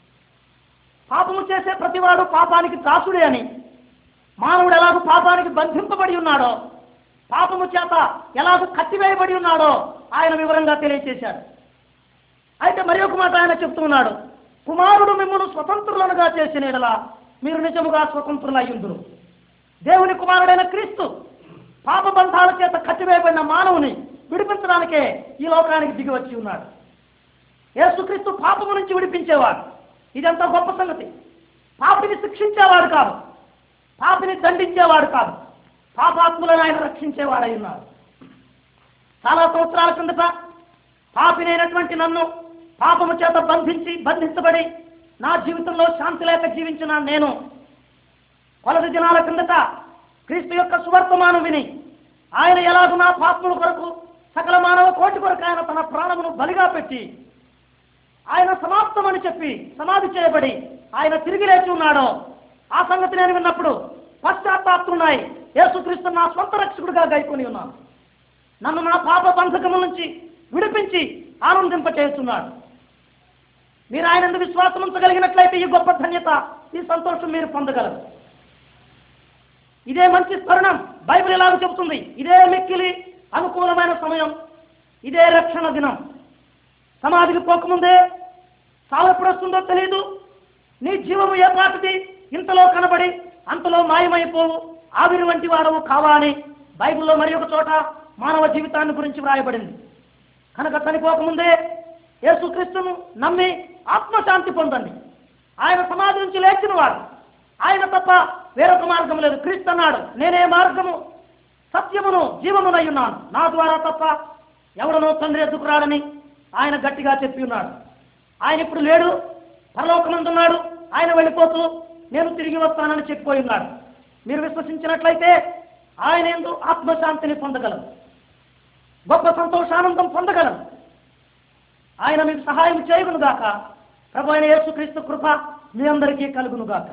పాపము చేసే ప్రతివాడు పాపానికి దాసుడే అని, మానవుడు ఎలాగూ పాపానికి బంధింపబడి ఉన్నాడో, పాపము చేత ఎలాగూ కట్టివేయబడి ఉన్నాడో ఆయన వివరంగా తెలియచేశాడు. అయితే మరి ఒక మాట ఆయన చెప్తున్నాడు, కుమారుడు మిమ్మల్ని స్వతంత్రులనుగా చేసిన యెడల మీరు నిజముగా స్వతంత్రులయ్యుందురు. దేవుని కుమారుడైన క్రీస్తు పాప బంధాల చేత కట్టివేయబడిన మానవుని విడిపించడానికే ఈ లోకానికి దిగి వచ్చి ఉన్నాడు. యేసుక్రీస్తు పాపము నుంచి విడిపించేవాడు. ఇదంతా గొప్ప సంగతి. పాపిని శిక్షించేవాడు కాదు, పాపిని దండించేవాడు కాదు, పాపాత్ములను ఆయన రక్షించేవాడై ఉన్నాడు. చాలా సంవత్సరాల కిందట పాపినైనటువంటి నన్ను పాపము చేత బంధించబడి నా జీవితంలో శాంతి లేక జీవించిన నేను కొలది దినాల కిందట క్రీస్తు యొక్క సువర్తమానం విని ఆయన ఎలాగూ నా పాపముల కొరకు సకల మానవ కోటి కొరకు ఆయన తన ప్రాణమును బలిగా పెట్టి ఆయన సమాప్తమని చెప్పి సమాధి చేయబడి ఆయన తిరిగి లేచి ఉన్నాడో ఆ సంగతి నేను విన్నప్పుడు పశ్చాత్తాపడుతున్నాయి. యేసుక్రీస్తు నా స్వంత రక్షకుడిగా గైకొని ఉన్నాను. నన్ను నా పాప బంధకముల నుంచి విడిపించి ఆనందింపచేస్తున్నాడు. మీరు ఆయన యందు విశ్వాసం ఉంచగలిగినట్లయితే ఈ గొప్ప ధన్యత, ఈ సంతోషం మీరు పొందగలరు. ఇదే మంచి తరుణం. బైబిల్ ఎలాగ చెబుతుంది, ఇదే మిక్కిలి అనుకూలమైన సమయం, ఇదే రక్షణ దినం. సమాధికి పోకముందే సావు ఎప్పుడు వస్తుందో తెలియదు. నీ జీవము ఏ పాటిది ఇంతలో కనబడి అంతలో మాయమైపోవు, ఆవిరి వంటి వాడవు కావా అని బైబిల్లో మరి ఒక చోట మానవ జీవితాన్ని గురించి వ్రాయబడింది. కనుక చనిపోకముందే యేసుక్రీస్తును నమ్మి ఆత్మశాంతి పొందండి. ఆయన సమాధి నుంచి లేచిన వాడు, ఆయన తప్ప వేరొక మార్గం లేదు. క్రీస్తు అన్నాడు, నేనే మార్గము సత్యమును జీవమునై ఉన్నాను, నా ద్వారా తప్ప ఎవడనో తండ్రి ఎద్దుకు రాడని ఆయన గట్టిగా చెప్పి ఉన్నాడు. ఆయన ఇప్పుడు లేడు, పరలోకమందున్నాడు. ఆయన వెళ్ళిపోతూ నేను తిరిగి వస్తానని చెప్పిపోయి ఉన్నాడు. మీరు విశ్వసించినట్లయితే ఆయన యందు ఆత్మశాంతిని పొందగలరు, గొప్ప సంతోషానందం పొందగలరు. ఆయన మీకు సహాయం చేయగునుగాక. ప్రభు అయిన యేసుక్రీస్తు కృప మీ అందరికీ కలుగునుగాక.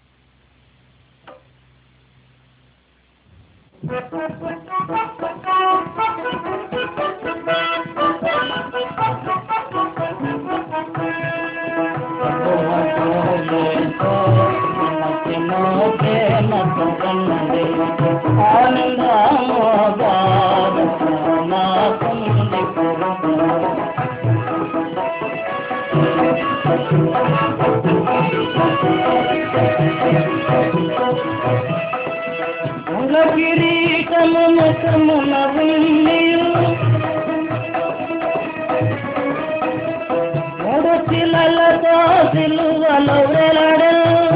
మూడు శిలలతో సిలువలో వేలాడు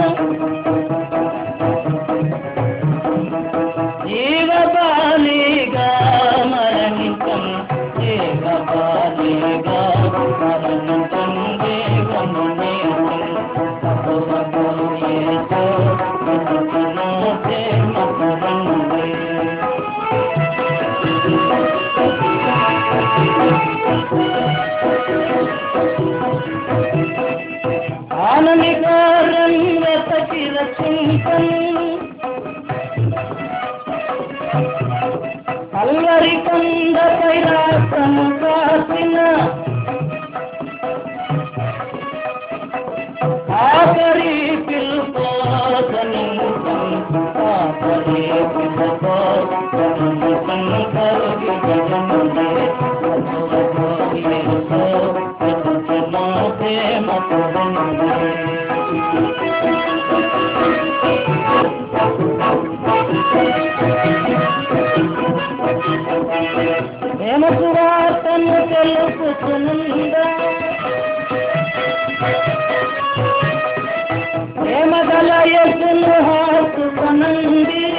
జీవబాలిగా మరణించం, జీవబాలిగా మరణించం, జీవము ఆననికారం వెతకి రక్షించను, కల్వరి కొండపై రాత్రము కాసిన ఆఖరి పిలుపోసని ఆఖరి పిలుపోసని కరుగి జగములే హేమసువార్తను తెలుపుతుందా, హేమగల యేసును హాసుకొనండి,